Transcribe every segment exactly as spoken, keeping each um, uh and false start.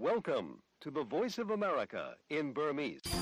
Welcome to the Voice of America in Burmese. ။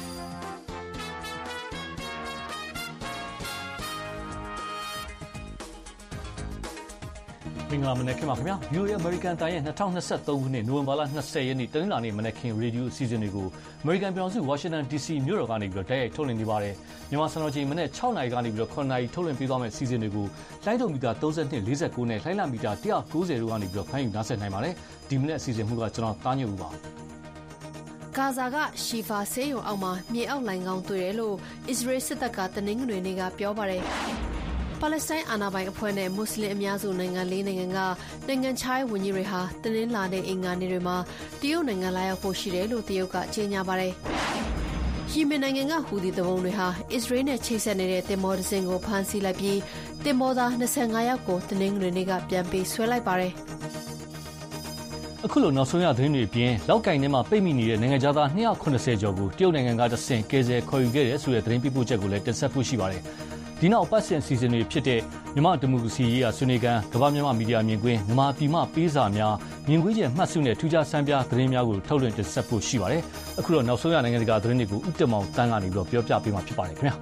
မင်္ဂလာမနက်ခင်းပါခင်ဗျာ။ ဗီ အို အေ အမေရိကန်တိုင်းရဲ့၂၀၂၃ခုနှစ်နိုဝင်ဘာလ၂၀ရက်နေ့တနင်္လာနေ့မနက်ခင်းရေဒီယိုအစီအစဉ်တွေကိုအမေရိကန်ပြည်ထောင်စုဝါရှင်တန် ဒီ စီ မြို့တော်ကနေပြီးတော့တိုက်ရိုက်ထုတ်လွှင့်နေပါတယ်။မြန်မာစံတော်ချိန်မနက်၆နာရီကနေပြီးတော့၇နာရီထုတ်လွှင့်ပေးသွားမယ့်အစီအစဉ်တွေကိုလိုင်းဒုံမီတာ၃၂ ၄၉နဲ့လိုင်းလမီတာ၁၉၀တို့ကနေပြီးတော့ဖမ်းယူနားဆင်နိုင်ပါတယ်။ဒီမနက်အစီအစဉ်မှုကကျွန်တော်သားညွန့်ဦးပါဂါဇာကရှီဖာဆေးရုံအောက်မှာမြေအောက်လိုင်ကောင်းတွေ့တယ်လို့အစ္စရေးစစ်တပ်ကတနင်္ဂနွေနေ့ကပြောပါတယ်။ပါလက်စတိုင်းအာဏာပိုင်အဖွဲ့နဲ့မွတ်စလင်အများစုနိုင်ငံလေးနိုင်ငံကနိုင်ငံခြားရေးဝန်ကြီးတွေဟာတနင်္လာနေ့အင်္ဂါနေ့တွေမှာတရုတ်နိုင်ငံလာရောက်ဖို့ရှိတယ်လို့တရုတ်ကကြေညာပါတယ်။ယီမင်နိုင်ငံကဟူသီသူပုန်တွေဟာအစ္စရေးနဲ့ချိတ်ဆက်နေတဲ့တင်မောတစ်စင်းကိုဖမ်းဆီးလိုက်ပြီးတင်မောသား၂၅ယောက်ကိုတနင်္ဂနွေနေ့ကပြန်ပေးဆွဲလိုက်ပါတယ်။အခုလိုနောက်ဆုံးရသတင်းတွေအပြင်လောက်ကင်ထဲမှာပိတ်မိနေတဲ့နိုင်ငံသား၂၇၀ကျော်ကိုတရုတ်နိုင်ငံကတဆင့်ကယ်ဆယ်ခေါ်ယူခဲ့တယ်ဆိုတဲ့သတင်းပြပို့ချက်ကိုလည်းတင်ဆက်ဖို့ရှိပါတယ်။ဒီနောက်ပတ်စင်စီစဉ်တွေဖြစ်တဲ့မြန်မာဒီမိုကရေစီရေးရာဆွေးနွေးခန်းကမ္ဘာမြန်မာမီဒီယာမြင်ကွင်းမြန်မာပြည်မှပေးစာများမြင်ကွင်းကျမှတ်စုနဲ့ထူးခြားစံပြသတင်းများကိုထုတ်လွှင့်တင်ဆက်ဖို့ရှိပါတယ်။အခုတော့နောက်ဆုံးရနိုင်ငံတကာသတင်းတွေကိုဥတ္တမောင်တန်းကနေပြီးတော့ပြောပြပေးမှာဖြစ်ပါတယ်ခင်ဗျာ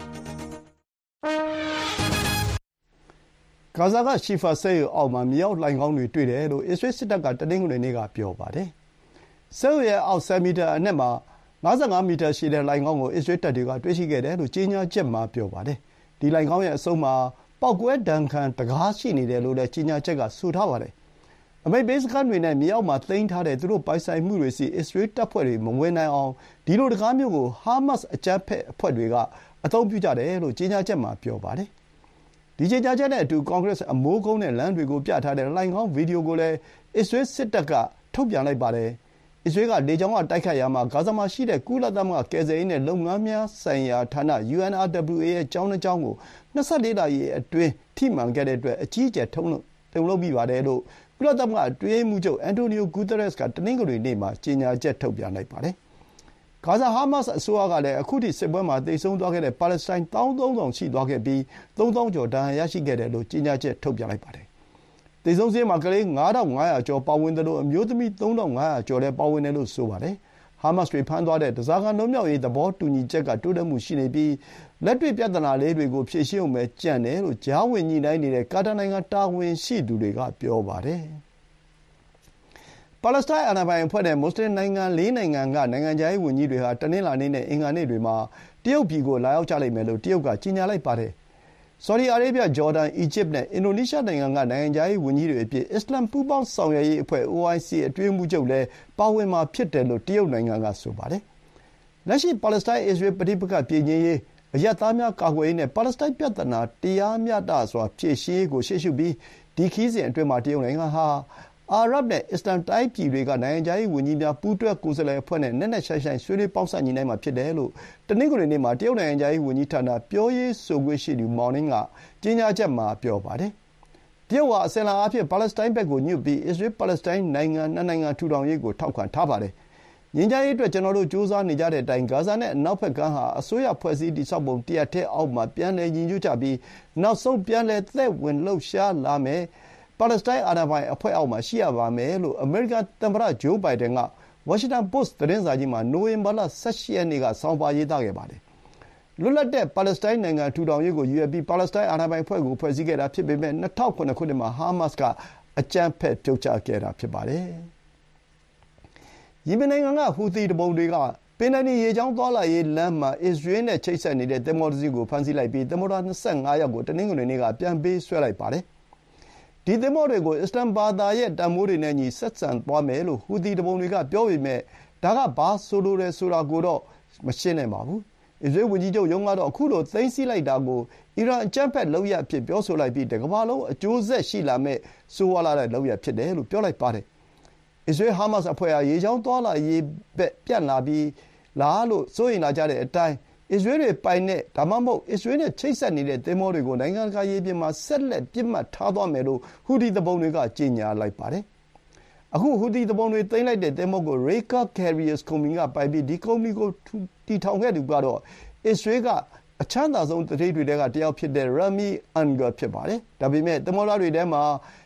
။ဂါဇာကရှီဖာဆေးရုံအောက်မှာမြေအောက်လိုင်ကောင်းတွေတွေ့တယ်လို့အစ္စရေးစစ်တပ်ကတနင်္ဂနွေနေ့ကပြောပါတယ်။ဆေးရုံရဲ့အောက်ဆယ်မီတာအနက်မှာ၅၅မီတာရှည်တဲ့လိုင်ကောင်းကိုအစ္စရေးတပ်တွေကတွေ့ရှိခဲ့တယ်လို့ကြေညာချက်မှာပြောပါတယ်။ဒီလိုင်ကောင်းရဲ့အဆုံးမှာပေါက်ကွဲဒဏ်ခံတကားရှိနေတယ်လို့လည်းကြေညာချက်ကဆိုထားပါတယ်။အမိန့်ပေးစခန်းတွေနဲ့မြေအောက်မှာသိမ်းထားတဲ့သူတို့ပိုင်ဆိုင်မှုတွေစီအစ္စရေးတပ်ဖွဲ့တွေမဝင်နိုင်အောင်ဒီလိုတကားမျိုးကိုဟာမတ်စ်အကြမ်းဖက်အဖွဲ့တွေကအသုံးပြုကြတယ်လို့ကြေညာချက်မှာပြောပါတယ်။ဒီကြေညာချက်နဲ့အတူကွန်ဂရက်အမိုးကုန်းနဲ့လမ်းတွေကိုပြထားတဲ့လိုင်ကောင်းဗီဒီယိုကိုလည်းအစ္စရေးစစ်တပ်ကထုတ်ပြန်လိုက်ပါတယ်။အစ္စရေးကလေကြောင်းကတိုက်ခိုက်ရာမှာဂါဇာမှာရှိတဲ့ကုလသမဂ္ဂကယ်ဆယ်ရေးနဲ့လုပ်ငန်းများဆိုင်ရာဌာန ယူအန်အာဒဗလ်ယူအေ ရဲ့ကျောင်းတစ်ကျောင်းကို၂၄နာရီအတွင်းထိမှန်ခဲ့တဲ့အတွက်အကြီးအကျယ်ထုံးလို့တုံ့လုပ်မိပါတယ်လို့ကုလသမဂ္ဂအတွင်းရေးမှူးချုပ်အန်တိုနီယိုဂူသရက်စ်ကတနင်္ဂနွေနေ့မှာကြေညာချက်ထုတ်ပြန်လိုက်ပါတယ်။ဂါဇာဟာမတ်စ်အစိုးရကလည်းအခုထိစစ်ပွဲမှာသေဆုံးသွားခဲ့တဲ့ပါလက်စတိုင်း၁၃၀၀၀ရှိသွားခဲ့ပြီးသုံးသောင်းကျော်ဒဏ်ရာရရှိခဲ့တယ်လို့ကြေညာချက်ထုတ်ပြန်လိုက်ပါတယ်။သေဆုံးစာရင်းမှာကလေး၅ထောင်၅ရာကျော်ပါဝင်တယ်လို့အမျိုးသမီး၃ထောင်၅ရာကျော်လည်းပါဝင်တယ်လို့ဆိုပါတယ်။ဟာမတ်စ်တွေဖမ်းသွားတဲ့ဓားစာခံလွတ်မြောက်ရေးသဘောတူညီချက်ကတိုးတက်မှုရှိနေပြီးလက်တွေ့ပြဿနာလေးတွေကိုဖြေရှင်းအောင်ပဲကြံ့တယ်လို့ကြားဝင်ညှိနှိုင်းနေတဲ့ကာတာနိုင်ငံတာဝန်ရှိသူတွေကပြောပါတယ်။ပါလက်စတိုင်းအာဏာပိုင်အဖွဲ့နဲ့မွတ်စလင်နိုင်ငံလေးနိုင်ငံကနိုင်ငံခြားရေးဝန်ကြီးတွေဟာတနင်္လာနေ့နဲ့အင်္ဂါနေ့တွေမှာတရုတ်ပြည်ကိုလာရောက်ကြလိမ့်မယ်လို့တရုတ်ကကြေညာလိုက်ပါတယ်။ဆော်ဒီအာရေဗျ၊ဂျော်ဒန်၊အီဂျစ်နဲ့အင်ဒိုနီးရှားနိုင်ငံကနိုင်ငံခြားရေးဝန်ကြီးတွေအပြင်အစ္စလာမ်ပူးပေါင်းဆောင်ရွက်ရေးအဖွဲ့ အို အိုင် စီ အတွင်းရေးမှူးချုပ်လည်းပါဝင်မှာဖြစ်တယ်လို့တရုတ်နိုင်ငံကဆိုပါတယ်။လက်ရှိပါလက်စတိုင်း-အစ္စရေးပဋိပက္ခပြေငြိမ်းရေး၊အရပ်သားများကာကွယ်ရေးနဲ့ပါလက်စတိုင်းပြဿနာတရားမျှတစွာဖြေရှင်းရေးကိုရှေ့ရှုပြီးဒီခရီးစဉ်အတွင်းမှာတရုတ်နိုင်ငံဟာအာရပ်နဲ့အစ္စလာမ်တိုင်းပြည်တွေကနိုင်ငံခြားရေးဝန်ကြီးများပူးတွဲကိုယ်စားလှယ်အဖွဲ့နဲ့နက်နက်ရှိုင်းရှိုင်းဆွေးနွေးပေါင်းစပ်ညှိနှိုင်းမှာဖြစ်တယ်လို့တနင်္ဂနွေနေ့မှာတရုတ်နိုင်ငံခြားရေးဝန်ကြီးဌာနပြောရေးဆိုခွင့်ရှိသူမော်နင်းကကြေညာချက်မှာပြောပါတယ်။တရုတ်ဟာအစဉ်အလာအားဖြင့်ပါလက်စတိုင်းဘက်ကိုညွတ်ပြီးအစ္စရေး-ပါလက်စတိုင်းနိုင်ငံနှစ်နိုင်ငံထူထောင်ရေးကိုထောက်ခံထားပါတယ်။ငြိမ်းချမ်းရေးအတွက်ကျွန်တော်တို့ကြိုးစားနေကြတဲ့အတိုင်းဂါဇာနဲ့အနောက်ဘက်ကမ်းဟာအစိုးရဖွဲ့စည်းတည်ဆောက်ပုံတရပ်တည်းအောက်မှာပြန်လည်ညီညွတ်ကြပြီးနောက်ဆုံးပြန်လည်သက်ဝင်လှုပ်ရှားလာမယ်ပါလက်စတိုင်းအာဏာပိုင်အဖွဲ့အောက်မှာရှိရပါမယ်လို့အမေရိကန်သမ္မတဂျိုးဘိုင်ဒန်ကဝါရှင်တန်ပို့စ်သတင်းစာကြီးမှာနိုဝင်ဘာလ၁၈ရက်နေ့ကဆောင်းပါးရေးသားခဲ့ပါတယ်။လွတ်လပ်တဲ့ပါလက်စတိုင်းနိုင်ငံထူထောင်ရေးကိုရည်ရွယ်ပြီးပါလက်စတိုင်းအာဏာပိုင်အဖွဲ့ကိုဖွဲ့စည်းခဲ့တာဖြစ်ပေမဲ့၂၀၀၇ခုနှစ်မှာဟာမတ်စ်ကအကြမ်းဖက်ဖြုတ်ချခဲ့တာဖြစ်ပါတယ်။ယီမင်နိုင်ငံကဟူသီသူပုန်တွေကပင်လယ်နီရေကြောင်းသွားလာရေးလမ်းမှာအစ္စရေးနဲ့ချိတ်ဆက်နေတဲ့သင်္ဘောတစ်စီးကိုဖမ်းဆီးလိုက်ပြီးသင်္ဘောသား၂၅ယောက်ကိုတနင်္ဂနွေနေ့ကပြန်ပေးဆွဲလိုက်ပါတယ်။ဒီသင်္ဘောတွေကိုအစ္စလာမ်ဘာသာရဲ့တန်ဖိုးတွေနဲ့ညီဆက်ဆံသွားမယ်လို့ဟူသီသူပုန်တွေကပြောပေမဲ့ဒါကဘာဆိုလိုတယ်ဆိုတာကိုတော့မရှင်းနိုင်ပါဘူး။အစ္စရေးဝန်ကြီးချုပ်ရုံးကတော့အခုလိုသိမ်းဆည်းလိုက်တာကိုအီရန်အကြမ်းဖက်လုပ်ရပ်အဖြစ်ပြောဆိုလိုက်ပြီးတကမ္ဘာလုံးအကျိုးဆက်ရှိလာမဲ့ဆိုးဝါးလာတဲ့လုပ်ရပ်ဖြစ်တယ်လို့ပြောလိုက်ပါတယ်။အစ္စရေး-ဟာမတ်စ်အဖွဲ့ဟာရေကြောင်းသွားလာရေးဘက်ပြန့်လာပြီးလားလို့စိုးရိမ်လာကြတဲ့အတိုင်းအစ္စရေးတွေပိုင်တဲ့ဒါမှမဟုတ်အစ္စရေးနဲ့ချိတ်ဆက်နေတဲ့သင်္ဘောတွေကိုနိုင်ငံတကာရေပြင်မှာဆက်လက်ပစ်မှတ်ထားသွားမယ်လို့ဟူသီသူပုန်တွေကကြေညာလိုက်ပါတယ်။အခုဟူသီသူပုန်တွေသိမ်းလိုက်တဲ့သင်္ဘောကို Reka Carriers ကုမ္ပဏီကပိုင်ပြီးဒီကုမ္ပဏီကိုတည်ထောင်ခဲ့သူကတော့အစ္စရေးကအချမ်းသာဆုံးသူဋ္ဌေးတွေထဲကတယောက်ဖြစ်တဲ့ Rami Unger ဖြစ်ပါတယ်။ဒါပေမဲ့သင်္ဘောသားတွေထဲမှာ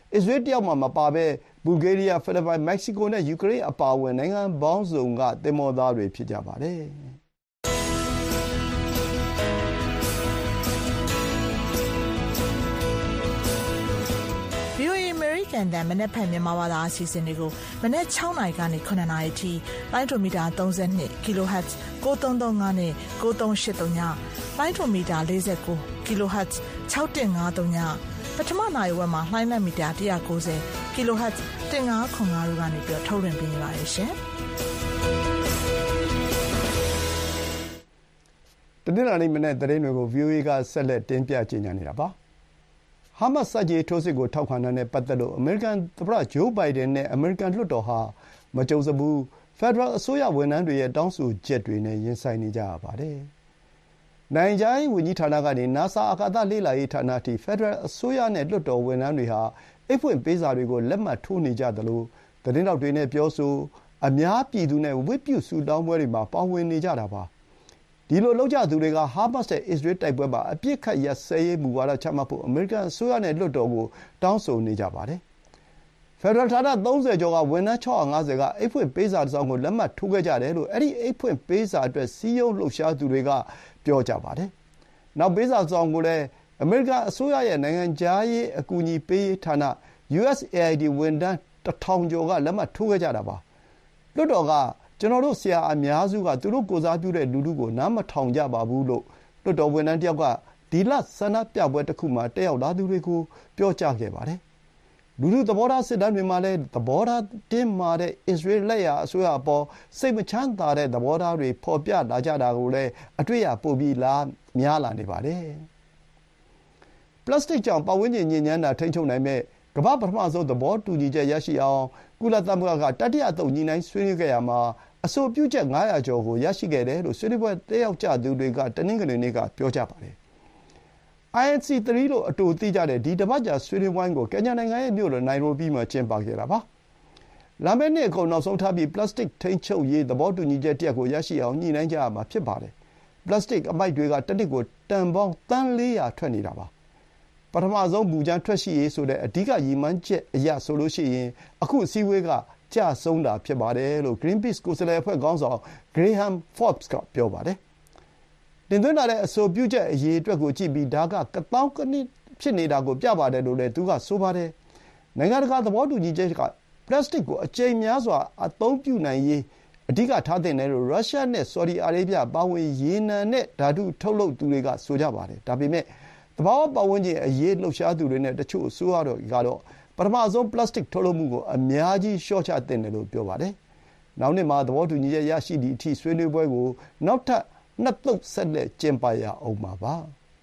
အစ္စရေးတယောက်မှမပါဘဲဘူဂေးရီးယားဖိလစ်ပိုင်မက္ကဆီကိုနဲ့ယူကရိန်းအပါအဝင်နိုင်ငံပေါင်းစုံကသင်္ဘောသားတွေဖြစ်ကြပါတယ်။ဗွီအိုအေ American တန်မနက်ဖြန်မြန်မာဘာသာအစီအစဉ်တွေကိုမနက်၆နာရီကနေ၇နာရီထိလိုင်းဒိုမီတာ၃၂ kilohertz ကိုသုံးသုံးငါးနဲ့ကိုသုံးရှစ်သုံးညလိုင်းဒိုမီတာ၄၉ kilohertz ၆၁၅သုံးညပထမနာရီဝက်မှာလှိုင်းလက်မီတာ၁၉၀ kilohertz ၁၅ခွန်၅တို့ကနေပြီးထုတ်လွှင့်ပေးနေပါတယ်ရှင်တနင်္လာနေ့မနေ့သတင်းတွေကို ဗီအိုအေ ကဆက်လက်တင်ပြကြေညာနေတာပါဟာမတ်စ်စကြေထိုးစစ်ကိုထောက်ခံတာနဲ့ပတ်သက်လို့အမေရိကန်သမ္မတဂျိုးဘိုင်ဒန်နဲ့အမေရိကန်လွှတ်တော်ဟာမကြုံစဘူးဖက်ဒရယ်အစိုးရဝန်ထမ်းတွေရဲ့တောင်းဆိုချက်တွေနဲ့ရင်ဆိုင်နေကြရပါတယ်။နိုင်ငံခြားရေးဝန်ကြီးဌာနကနေ NASA အာကာသလေ့လာရေးဌာနအထိဖက်ဒရယ်အစိုးရနဲ့လွှတ်တော်ဝန်ထမ်းတွေဟာအိတ်ဖွင့်ပေးစာတွေကိုလက်မှတ်ထိုးနေကြသလိုသတင်းတောက်တွေနဲ့ပြောဆိုအများပြည်သူနဲ့ဝတ်ပြုဆုတောင်းပွဲတွေမှာပါဝင်နေကြတာပါ။ဒီလိုလုပ်ကြသူတွေကဟာမတ်စ်နဲ့အစ္စရေးတိုက်ပွဲမှာအပြစ်ခတ်ရပ်စဲရေးမူဝါဒချမှတ်ဖို့အမေရိကန်အစိုးရနဲ့လွှတ်တော်ကိုတောင်းဆိုနေကြပါတယ်။ဖက်ဒရယ်ဌာနသုံးဆယ်ကျော်ကဝန်ထမ်း၆၅၀ကအိတ်ဖွင့်ပေးစာတစ်စောင်ကိုလက်မှတ်ထိုးခဲ့ကြတယ်လို့အဲ့ဒီအိတ်ဖွင့်ပေးစာအတွက်စည်းရုံးလှုပ်ရှားသူတွေကပြောကြပါတယ်။နောက်ပေးစာတစ်စောင်ကိုလည်းအမေရိကန်အစိုးရရဲ့နိုင်ငံခြားရေးအကူအညီပေးရေးဌာန ယူအက်စ်အေအိုင်ဒီ ဝန်ထမ်းတစ်ထောင်ကျော်ကလက်မှတ်ထိုးခဲ့ကြတာပါ။လွှတ်တော်ကကျွန်တော်တို့ဆရာအများစုကသူတို့ကိုယ်စားပြုတဲ့လူထုကိုနားမထောင်ကြပါဘူးလို့လွှတ်တော်ဝန်ထမ်းတယောက်ကဒီလဆန္ဒပြပွဲတစ်ခုမှာတက်ရောက်လာသူတွေကိုပြောကြားခဲ့ပါတယ်။လူထုသဘောထားစစ်တမ်းတွေမှာလည်းသဘောထားတင်းမာတဲ့အစ္စရေးလက်ရာအစိုးရအပေါ်စိတ်မချမ်းသာတဲ့သဘောထားတွေဖော်ပြလာကြတာကိုလည်းအတွေ့အပိုပြီးလားများလာနေပါတယ်။ပလတ်စတစ်ကြောင့်ပတ်ဝန်းကျင်ညစ်ညမ်းတာထိန်းချုပ်နိုင်မဲ့ကမ္ဘာပထမဆုံးသဘောတူညီချက်ရရှိအောင်ကုလသမဂ္ဂကတတိယအသုတ်ညှိနှိုင်းဆွေးနွေးခဲ့ရမှာအဆိုပြုချက်ငါးရာကျော်ကိုရရှိခဲ့တယ်လို့ဆွေးနွေးပွဲတက်ရောက်ကြသူတွေကတနင်္ဂနွေနေ့ကပြောကြပါတယ်။ အိုင် အန် စီ သုံး လို့အတူသိကြတဲ့ဒီတပတ်ကြာဆွေးနွေးပွဲကိုကင်ညာနိုင်ငံရဲ့မြို့တော်နိုင်ရိုဘီမှာကျင်းပခဲ့တာပါ။လာမယ့်နှစ်အကုန်နောက်ဆုံးထားပြီးပလတ်စတစ်ထိန်းချုပ်ရေးသဘောတူညီချက်တစ်ရပ်ကိုရရှိအောင်ညှိနှိုင်းကြရမှာဖြစ်ပါတယ်။ပလတ်စတစ်အမှိုက်တွေကတစ်နှစ်ကိုတန်ပေါင်းသန်းလေးရာထွက်နေတာပါ။ပထမဆုံးမူကြမ်းထွက်ရှိရေးဆိုတဲ့အဓိကရည်မှန်းချက်အရဆိုလို့ရှိရင်အခုအစည်းအဝေးကကျဆုံးတာဖြစ်ပါတယ်လို့ Greenpeace ကိုယ်စားလှယ်အဖွဲ့ခေါင်းဆောင် Graham Forbes ကပြောပါတယ်။တင်သွင်းလာတဲ့အဆိုပြုချက်အရေးအတွက်ကိုကြည့်ပြီးဒါကကသောင်းကနစ်ဖြစ်နေတာကိုပြပါတယ်လို့လည်းသူကဆိုပါတယ်။နိုင်ငံတကာသဘောတူညီချက်ကပလတ်စတစ်ကိုအကြိမ်များစွာအသုံးပြုနိုင်ရေးအဓိကထားသင့်တယ်လို့ရုရှားနဲ့ဆော်ဒီအာရေဗျပါဝင်ရေနံနဲ့ဓာတုထုတ်လုပ်သူတွေကဆိုကြပါတယ်။ဒါပေမဲ့သဘာဝပတ်ဝန်းကျင်အရေးလှုပ်ရှားသူတွေနဲ့တချို့အစိုးရတော်ကတော့ပထမဆုံးပလတ်စတစ်ထုတ်လုပ်မှုကိုအများကြီးလျှော့ချသင့်တယ်လို့ပြောပါတယ်။နောက်နှစ်မှာသဘောတူညီချက်ရရှိသည့်အထိဆွေးနွေးပွဲကိုနောက်ထပ်နှစ်သုတ်ဆက်လက်ကျင်းပရအောင်မှာပါ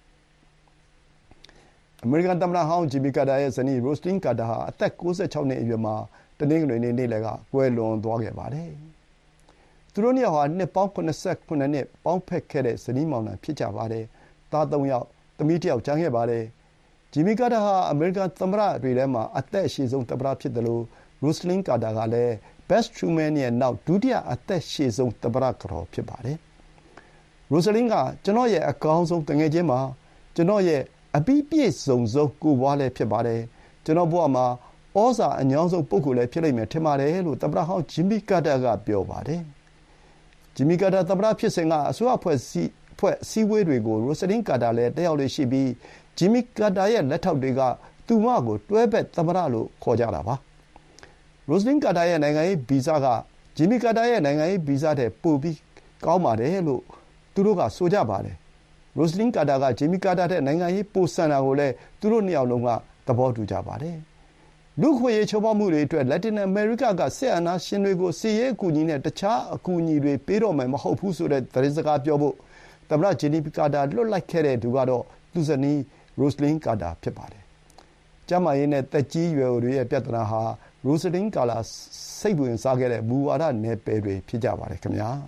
။အမေရိကန်သမ္မတဟောင်းဂျင်မီကာတာရဲ့ဇနီးရိုစတင်းကာတာဟာအသက်ကိုးဆယ်ခြောက်နှစ်အရွယ်မှာတနင်္ဂနွေနေ့နေ့လယ်ကကွယ်လွန်သွားခဲ့ပါတယ်။သူတို့နှစ်ယောက်ဟာနှစ်ပေါင်းခုနစ်ဆယ့်ခုနှစ်နှစ်ပေါင်းဖက်ခဲ့တဲ့ဇနီးမောင်နှံဖြစ်ကြပါတယ်။သားသုံးယောက်သမီးတစ်ယောက်ကျန်ခဲ့ပါတယ်။ဂျင်မီကာတာဟာအမေရိကန်သမ္မတတွေထဲမှာအသက်အရှည်ဆုံးသမ္မတဖြစ်တယ်လို့ရိုစလင်းကာတာကလည်းဘက်စ်ထရူမန်ရဲ့နောက်ဒုတိယအသက်ရှည်ဆုံးသမ္မတကတော်ဖြစ်ပါတယ်။ရိုစလင်းကကျွန်တော်ရဲ့အကောင်းဆုံးတငယ်ချင်းပါကျွန်တော်ရဲ့အပြီးပြည့်စုံဆုံးကိုယ်ပွားလည်းဖြစ်ပါတယ်ကျွန်တော်ဘဝမှာဩဇာအညောင်းဆုံးပုဂ္ဂိုလ်လည်းဖြစ်လိမ့်မယ်ထင်ပါတယ်လို့သမ္မတဟောင်းဂျင်မီကာတာကပြောပါတယ်။ဂျင်မီကာတာသမ္မတဖြစ်စဉ်ကအစိုးရအဖွဲ့စီဖွဲ့အစည်းအဝေးတွေကိုရိုစလင်းကာတာလည်းတက်ရောက်လေရှိပြီးဂျင်မီကာတာရဲ့လက်ထောက်တွေကသူမကိုတွဲဘက်သမ္မတလို့ခေါ်ကြတာပါ။ရိုစလင်းကာတာရဲ့နိုင်ငံရေးဗီဇကဂျင်မီကာတာရဲ့နိုင်ငံရေးဗီဇတဲ့ပိုပြီးကောင်းပါတယ်လို့သူတို့ကဆိုကြပါတယ်။ရိုစလင်းကာတာကဂျင်မီကာတာတဲ့နိုင်ငံရေးပိုဆန်တာကိုလည်းသူတို့နှစ်ယောက်လုံးကသဘောတူကြပါတယ်။လူ့ခွင့်ရေးချိုးဖောက်မှုတွေအတွက်လက်တင်အမေရိကကစစ်အာဏာရှင်တွေကိုစီးရဲအကူအညီနဲ့တခြားအကူအညီတွေပေးတော့မယ်မဟုတ်ဘူးဆိုတဲ့သတင်းစကားပြောဖို့သမ္မတဂျင်မီကာတာလွတ်လိုက်ခဲ့တဲ့သူကတော့သူဇနီးရိုစလင်းကာတာဖြစ်ပါတယ်။ကျန်းမာရေးနဲ့သက်ကြီးရွယ်အိုတွေရဲ့ပြဿနာဟာရိုစလင်းကာတာစိတ်ဝင်စားခဲ့တဲ့မူဝါဒနယ်ပယ်တွေဖြစ်ကြပါတယ်ခင်ဗျာ။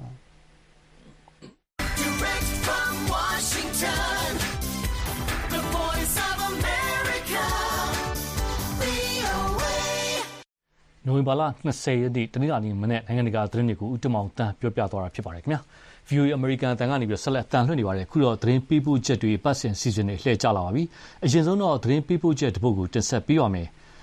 Direct from Washington, the voice of America, ဗွီအိုအေနိုဝင်ဘာလ၂၀ရက်နေ့တနင်္လာနေ့မနေ့နိုင်ငံတကာသတင်းတွေကိုဦးတမောင်တန်းပြောပြသွားတာဖြစ်ပါတယ်ခင်ဗျာ။ ဗီအိုအေအမေရိကန်အသံကနေပြီးဆက်လက်တန်လှည့်နေပါတယ်ခုတော့သတင်းပေးပို့ချက်တွေပတ်စင်စီစဉ်တွေလှည့်ကြလာပါပြီအရင်ဆုံးတော့သတင်းပေးပို့ချက်တစ်ပုဒ်ကိုတင်ဆက်ပေးပါမယ်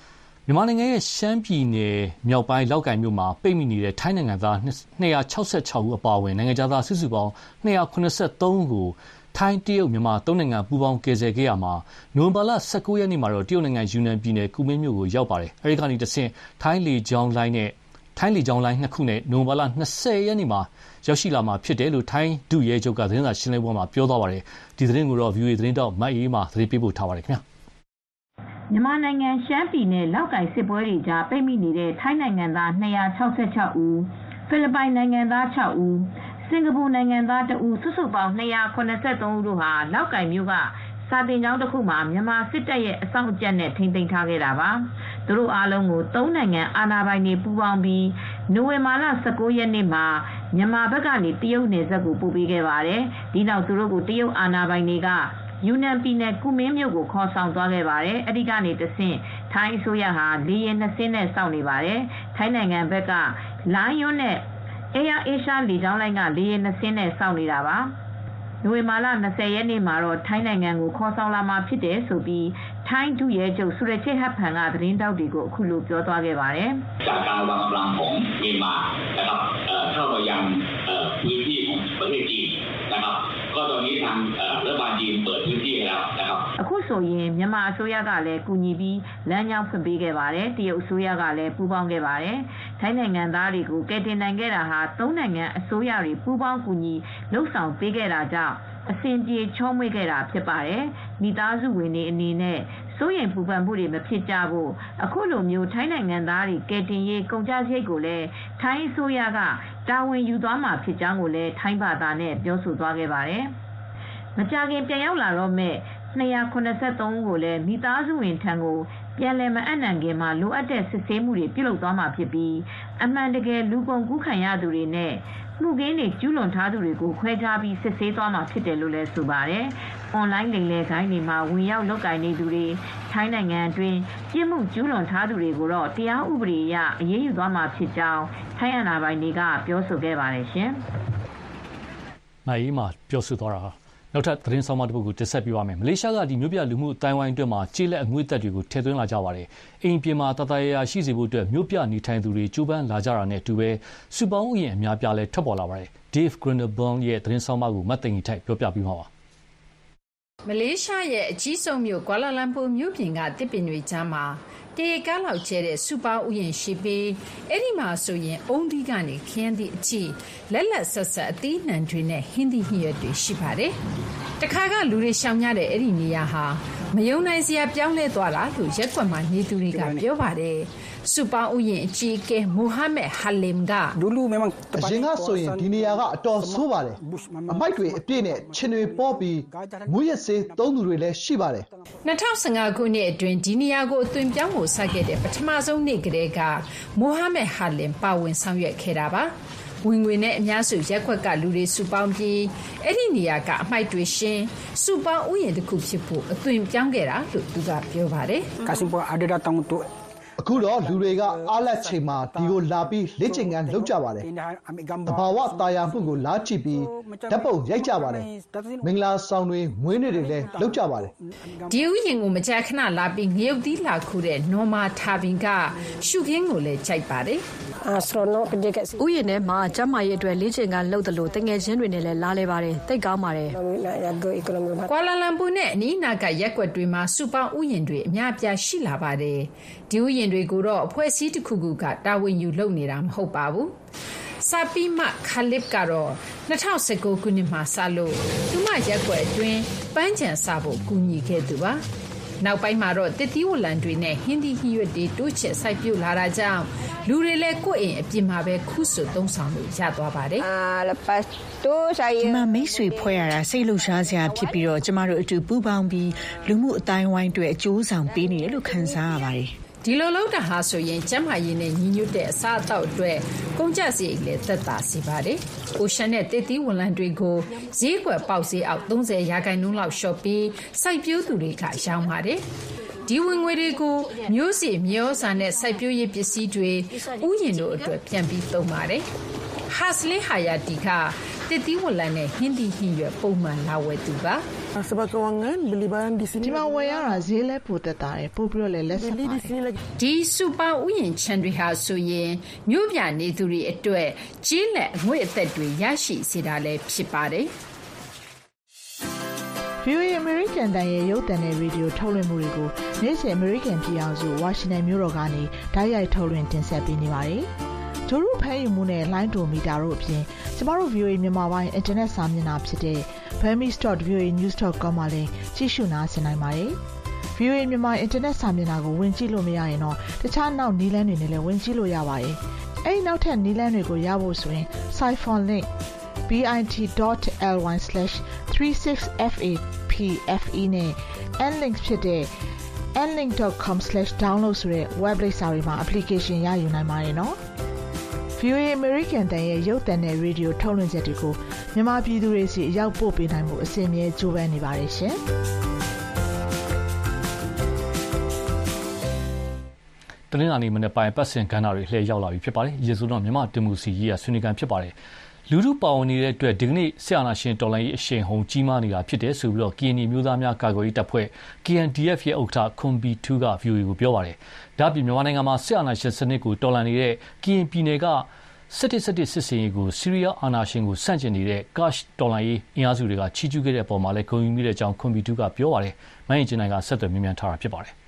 မြန်မာနိုင်ငံရဲ့ရှမ်းပြည်နယ်မြောက်ပိုင်းလောက်ကိုင်မြို့မှာပိတ်မိနေတဲ့ထိုင်းနိုင်ငံသားနှစ်ရာ၆၆ဦးအပါအဝင်နိုင်ငံသားစုစုပေါင်းနှစ်ရာ၇၃ဦးကိုထိုင်းတရုတ်မြန်မာသုံးနိုင်ငံပူးပေါင်းကယ်ဆယ်ခဲ့ရမှာနိုဝင်ဘာလ၁၉ရက်နေ့မှာတော့တရုတ်နိုင်ငံယူနန်ပြည်နယ်ကူမင်းမြို့ကိုရောက်ပါတယ်အဲဒီကနေတဆင့်ထိုင်းလေကြောင်းလိုင်းနဲ့ထိုင်းလေကြောင်းလိုင်းနှစ်ခုနဲ့နိုဝင်ဘာလ၂၀ရက်နေ့မှာရောက်ရှိလာမှာဖြစ်တယ်လို့ထိုင်းဒုရဲချုပ်ကသတင်းစာရှင်းလင်းပွဲမှာပြောသွားပါတယ်ဒီသတင်းကိုတော့ ဗွီအိုအေ သတင်းတောက်မအေးမာသတင်းပေးပို့ထားပါတယ်ခင်ဗျာမြန်မာနိုင်ငံရှမ်းပြည်နယ်လောက်ကိုင်စစ်ပွဲတွေကြားပိတ်မိနေတဲ့ထိုင်းနိုင်ငံသားနှစ်ရာ၆၆ဦးဖိလစ်ပိုင်နိုင်ငံသား၆ဦးစင်ကာပူနိုင်ငံသားတဦးစုစုပေါင်းနှစ်ရာ၇၃ဦးတို့ဟာလောက်ကိုင်မြို့ကစာတင်ကျောင်းတစ်ခုမှာမြန်မာစစ်တပ်ရဲ့အစောင့်အကြပ်နဲ့ထိန်းသိမ်းထားခဲ့တာပါသူတို့အားလုံးကိုသုံးနိုင်ငံအာဏာပိုင်တွေပူးပေါင်းပြီးနိုဝင်ဘာလ၁၉ရက်နေ့မှာမြန်မာဘက်ကနေတရုတ်နယ်စပ်ကိုပို့ပေးခဲ့ပါတယ်ဒီနောက်သူတို့ကိုတရုတ်အာဏာပိုင်တွေကယူနန်ပြည်နယ်ကူမင်းမြို့ကိုခေါ်ဆောင်သွားခဲ့ပါတယ်အဲဒီကနေတဆင့်ထိုင်းအစိုးရဟာလေယာဉ်နှစ်စင်းနဲ့စောင့်နေပါတယ်ထိုင်းနိုင်ငံဘက်ကလိုင်းယွန်းနဲ့အေယာအေရှားလေကြောင်းလိုင်းကလေယာဉ်နှစ်စင်းနဲ့စောင့်နေတာပါနိုဝင်ဘာလ၂၀ရက်နေ့မှာတော့ထိုင်းနိုင်ငံကိုခေါ်ဆောင်လာမှာဖြစ်တယ်ဆိုပြီးထိုင်းဒုရဲချုပ်ဆူရချေဟပ်ဖန်ကသတင်းတောက်တွေကိုအခုလိုပြောသွားခဲ့ပါတယ်จากการวางกำลังของเมียนมานะครับเอ่อเข้ามายังเอ่อพื้นที่ของประเทศจีนนะครับก็ตอนนี้ทางเอ่อรัฐบาลจีนเปิดพื้นที่แล้วนะครับအခုဆိုရင်မြန်မာအစိုးရကလည်းကူညီပြီးလမ်းကြောင်းဖွင့်ပေးခဲ့ပါတယ်တရုတ်အစိုးရကလည်းပူးပေါင်းခဲ့ပါတယ်ထိုင်းနိုင်ငံသားတွေကိုကယ်တင်နိုင်ခဲ့တာဟာသုံးနိုင်ငံအစိုးရတွေပူးပေါင်းကူညီလှုပ်ဆောင်ပေးခဲ့တာကြောင့်အဆင်ပြေချောမွေ့ခဲ့တာဖြစ်ပါတယ်မိသားစုဝင်တွေအနေနဲ့စိုးရိမ်ပူပန်မှုတွေမဖြစ်ကြဖို့အခုလိုမျိုးထိုင်းနိုင်ငံသားတွေကယ်တင်ရေးကုန်ကျစရိတ်ကိုလည်းထိုင်းအစိုးရကတာဝန်ယူသွားမှာဖြစ်ကြောင်းကိုလည်းထိုင်းဘာသာနဲ့ပြောဆိုသွားခဲ့ပါတယ်မကြာခင်ပြန်ရောက်လာတော့မဲ့နှစ်ရာ၇၃ဦးကိုလည်းမိသားစုဝင်ထံကိုပြန်လည်မအပ်နှံခင်မှာလိုအပ်တဲ့စစ်ဆေးမှုတွေပြုလုပ်သွားမှာဖြစ်ပြီးအမှန်တကယ်လူကုန်ကူးခံရသူတွေနဲ့မှုခင်းတွေကျူးလွန်ထားသူတွေကိုခွဲခြားပြီးစစ်ဆေးသွားမှာဖြစ်တယ်လို့လည်းဆိုပါတယ်။ အွန်လိုင်းလိမ်လည်ဂိုဏ်းတွေမှာဝင်ရောက်လုပ်ကိုင်နေသူတွေထိုင်းနိုင်ငံအတွင်းပြစ်မှုကျူးလွန်ထားသူတွေကိုတော့တရားဥပဒေအရအရေးယူသွားမှာဖြစ်ကြောင်းထိုင်းအာဏာပိုင်တွေကပြောဆိုခဲ့ပါတယ်ရှင်။နိုင်မှာပြောဆိုသွားတာနောက်ထပ်သတင်းဆောင်မတစ်ပုဒ်ကိုတင်ဆက်ပြပါမယ်။မလေးရှားကဒီမြို့ပြလူမှုအတိုင်းဝိုင်းအတွင်းမှာကျေးလက်အငွေ့သက်တွေကိုထည့်သွင်းလာကြပါတယ်။အိမ်ပြင်မှာတတရရရှိစေဖို့အတွက်မြို့ပြနေထိုင်သူတွေကြိုးပမ်းလာကြတာနဲ့အတူပဲစုပေါင်းဥယျာဉ်အများပြားလဲထွက်ပေါ်လာပါတယ်။ Dave Grinderburn ရဲ့သတင်းဆောင်မကိုမတ်သိင်ကြီးထိုက်ပြောပြပြီးမှာပါ။မလေးရှားရဲ့အကြီးဆုံးမြို့ကွာလာလမ်ပူမြို့ပြင်ကတစ်ပင်တွေကြားမှာတေကားလောက်ကျဲတဲ့စူပါဥယျာဉ်ရှိပြီးအဲ့ဒီမှာဆိုရင်အုံးဒီကနေခင်းသည့်အထိလက်လက်ဆက်ဆက်အသီးနှံတွေနဲ့ဟင်းသီးဟင်းရွက်တွေရှိပါတယ်။တခါကလူတွေရှောင်ကြတဲ့အဲ့ဒီနေရာဟာမယုံနိုင်စရာပြောင်းလဲသွားတာလို့ရက်ကွက်မှာနေသူတွေကပြောပါတယ်။စူပါဥယျာဉ်အကြီးအကဲမိုဟာမက်ဟာလင်ကဒူလူမဲမန်အရင်ကဆိုရင်ဒီနေရာကအတော်ဆိုးပါတယ်။အမိုက်တွေအပြည့်နဲ့ချင်းတွေပေါ်ပြီးမွေးရစေးသုံးသူတွေလည်းရှိပါတယ်။၂၀၁၅ခုနှစ်အတွင်းဒီနေရာကိုအသွင်ပြောင်းဖို့စခဲ့တဲ့ပထမဆုံးနေ့ကတည်းကမိုဟာမက်ဟာလင်ပါဝင်ဆောင်ရွက်ခဲ့တာပါ။ဝင်ငွေနဲ့အများစုရက်ခွက်ကလူတွေစုပေါင်းပြီးအဲ့ဒီနေရာကအမိုက်တွေရှင်းစုပေါင်းဥယျာဉ်တစ်ခုဖြစ်ဖို့အသွင်ပြောင်းခဲ့တာလို့သူကပြောပါတယ်။ကာစင်ပေါ်အဒရာတောင်းတို့အခုတော့လူတွေကအားလက်ချိန်မှာဒီကိုလာပြီးလက်ကျင်ကန်လုပ်ကြပါတယ်။တဘာဝတာယာမှုကိုလားကြည့်ပြီးဓာတ်ပုံရိုက်ကြပါတယ်။မင်္ဂလာဆောင်တွေမွေးနေ့တွေလည်းလုပ်ကြပါတယ်။ဒီဥယျာဉ်ကိုမကြာခဏလာပြီးငရုတ်သီးလာခုတဲ့နော်မာထာဘင်ကရှုခင်းကိုလည်းကြိုက်ပါတယ်။ဥယျာဉ်ထဲမှာကျမရဲ့အတွက်လေ့ကျင့်ခန်းလုပ်တယ်လို့တငယ်ချင်းတွေနဲ့လည်းလာလဲပါတယ်။သိတ်ကောင်းပါတယ်။ကွာလာလမ်ပူနဲ့အနီးအနားကရက်ကွက်တွေမှာစူပေါင်းဥယျာဉ်တွေအများအပြားရှိလာပါတယ်။ဒီဥယျာဉ်တွေကိုတော့အဖွဲ့အစည်းတစ်ခုခုကတာဝန်ယူလုပ်နေတာမဟုတ်ပါဘူး။စာပီမခါလစ်ကတော့၂၀၁၉ခုနှစ်မှာစလို့သူမရက်ကွက်အတွင်းပန်းချံစဖို့ကူညီခဲ့သူပါ။နောက်ပိုင်းမှာတော့တစ်သီးဝလံတွေနဲ့ဟင်းသီးဟင်းရွက်တွေတိုးချဲ့စိုက်ပျိုးလာတာကြောင့်လူတွေလည်းကိုယ့်အိမ်အပြင်မှာပဲခုဆွသုံးဆောင်လို့ရသွားပါတယ်။ဒီမှာမိတ်ဆွေဖွဲ့ရတာစိတ်လှုပ်ရှားစရာဖြစ်ပြီးတော့ကျမတို့အတူပူးပေါင်းပြီးလူမှုအတိုင်းဝိုင်းတွေအကျိုးဆောင်ပေးနေတယ်လို့ခံစားရပါတယ်။ဒီလိုလုပ်တာဟာဆိုရင်ကျန်းမာရေးနဲ့ညီညွတ်တဲ့အစားအသောက်အတွက်ကုန်ကျစရိတ်လည်းသက်သာစေပါတယ်။အိုရှန်နဲ့တစ်သီးဝလံတွေကိုဈေးကွက်ပေါက်ဈေးအောက်သုံးဆယ်ရာခိုင်နှုန်းလောက်လျှော့ပြီးစိုက်ပျိုးသူတွေကရောင်းပါတယ်။ဒီဝင်ငွေတွေကိုမျိုးစေ့မျိုးစာနဲ့စိုက်ပျိုးရေးပစ္စည်းတွေဥယျာဉ်တို့အတွက်ပြန်ပြီးသုံးပါတယ်။ဟာစလင်ဟာယာတီကတစ်သီးဝလံနဲ့ဟင်းသီးဟင်းရွက်ပုံမှန်လာဝယ်သူပါ။ဒီမှာဝယ်ရတာဈေးလဲပိုတက်တာတယ်ပို့ပြီးတော့လည်းလက်ဆက်ပါတယ်ဒီစူပါဥယျာဉ်ခြံတွေဟာဆိုရင်မြို့ပြနေသူတွေအတွက်ကြီးလက်အငွေ့အသက်တွေရရှိစေတာလည်းဖြစ်ပါတယ်ဗီအိုအေ American တန်ရဲ့ရုပ်သံနဲ့ရေဒီယိုထုတ်လွှင့်မှုတွေကိုနေ့စဉ် American ပြည်အောင်စုဝါရှင်တန်မြို့တော်ကနေဓာတ်ရိုက်ထုတ်လွှင့်တင်ဆက်ပေးနေပါတယ်။ဂျိုရုဖမ်းယူမှုနဲ့လိုင်းဒိုမီတာတို့အပြင်ကျမတို့ ဗီအိုအေ မြန်မာပိုင်းအင်တာနက်စာမျက်နှာဖြစ်တဲ့ burmese dot v o a news dot com မှာလည်းကြည့်ရှုနားဆင်နိုင်ပါတယ်။ ဗီအိုအေ မြန်မာအင်တာနက်စာမျက်နှာကိုဝင်ကြည့်လို့မရရင်တော့တခြားနောက်နည်းလမ်းတွေနဲ့လည်းဝင်ကြည့်လို့ရပါတယ်။အဲဒီနောက်ထပ်နည်းလမ်းတွေကိုရဖို့ဆိုရင် Siphon link bit dot l y slash three six f a p f e နဲ့ nlink ဖြစ်တဲ့ n link dot com slash download ဆိုတဲ့ web လိပ်စာတွေမှာ application ရယူနိုင်ပါတယ်နော်။ ဗီအိုအေ American တန်ရဲ့ရုပ်သံနဲ့ရေဒီယိုထုတ်လွှင့်ချက်တွေကိုမြန်မာပြည်သူတွေစီအရောက်ပို့ပေးနိုင်မှုအစီအမြဲကြိုးပမ်းနေပါတယ်ရှင်။တနင်္လာနေ့မနေ့ပိုင်းပတ်စင်ကဏ္ဍတွေလှည့်ရောက်လာပြီဖြစ်ပါတယ်။ရေစိုးတော့မြန်မာဒီမိုစီရေးရဆွေးနွေးကန်ဖြစ်ပါတယ်။လူထုပါဝင်နေတဲ့အတွက်ဒီကနေ့ဆရာနာရှင်တော်လိုင်းရေးအရှိန်ဟုန်ကြီးမားနေတာဖြစ်တယ်ဆိုပြီးတော့ ကရင်နီမျိုးသားများကာကွယ်ရေးတပ်ဖွဲ့ K N D F ရဲ့ဥက္ကဋ္ဌခွန်ဘီထူးက ဗီအိုအေကိုပြောပါတယ်။ဒါ့အပြင်မြန်မာနိုင်ငံမှာဆရာနာရှင်စနစ်ကိုတော်လှန်နေတဲ့ကရင်ပြည်နယ်ကစစ်တစ်စစ်တစ်စစ်စင်ရေးကိုဆီးရီးယားအာဏာရှင်ကိုဆန့်ကျင်နေတဲ့ Kash တော်လှန်ရေးအင်အားစုတွေကချီးကျူးခဲ့တဲ့အပေါ်မှာလည်းဂုဏ်ယူမိတဲ့အကြောင်းခွန်ဘီထူးကပြောပါတယ်။မင်းရင်ကျင်းနိုင်ကဆက်သွယ်မြင်မြန်ထားတာဖြစ်ပါတယ်။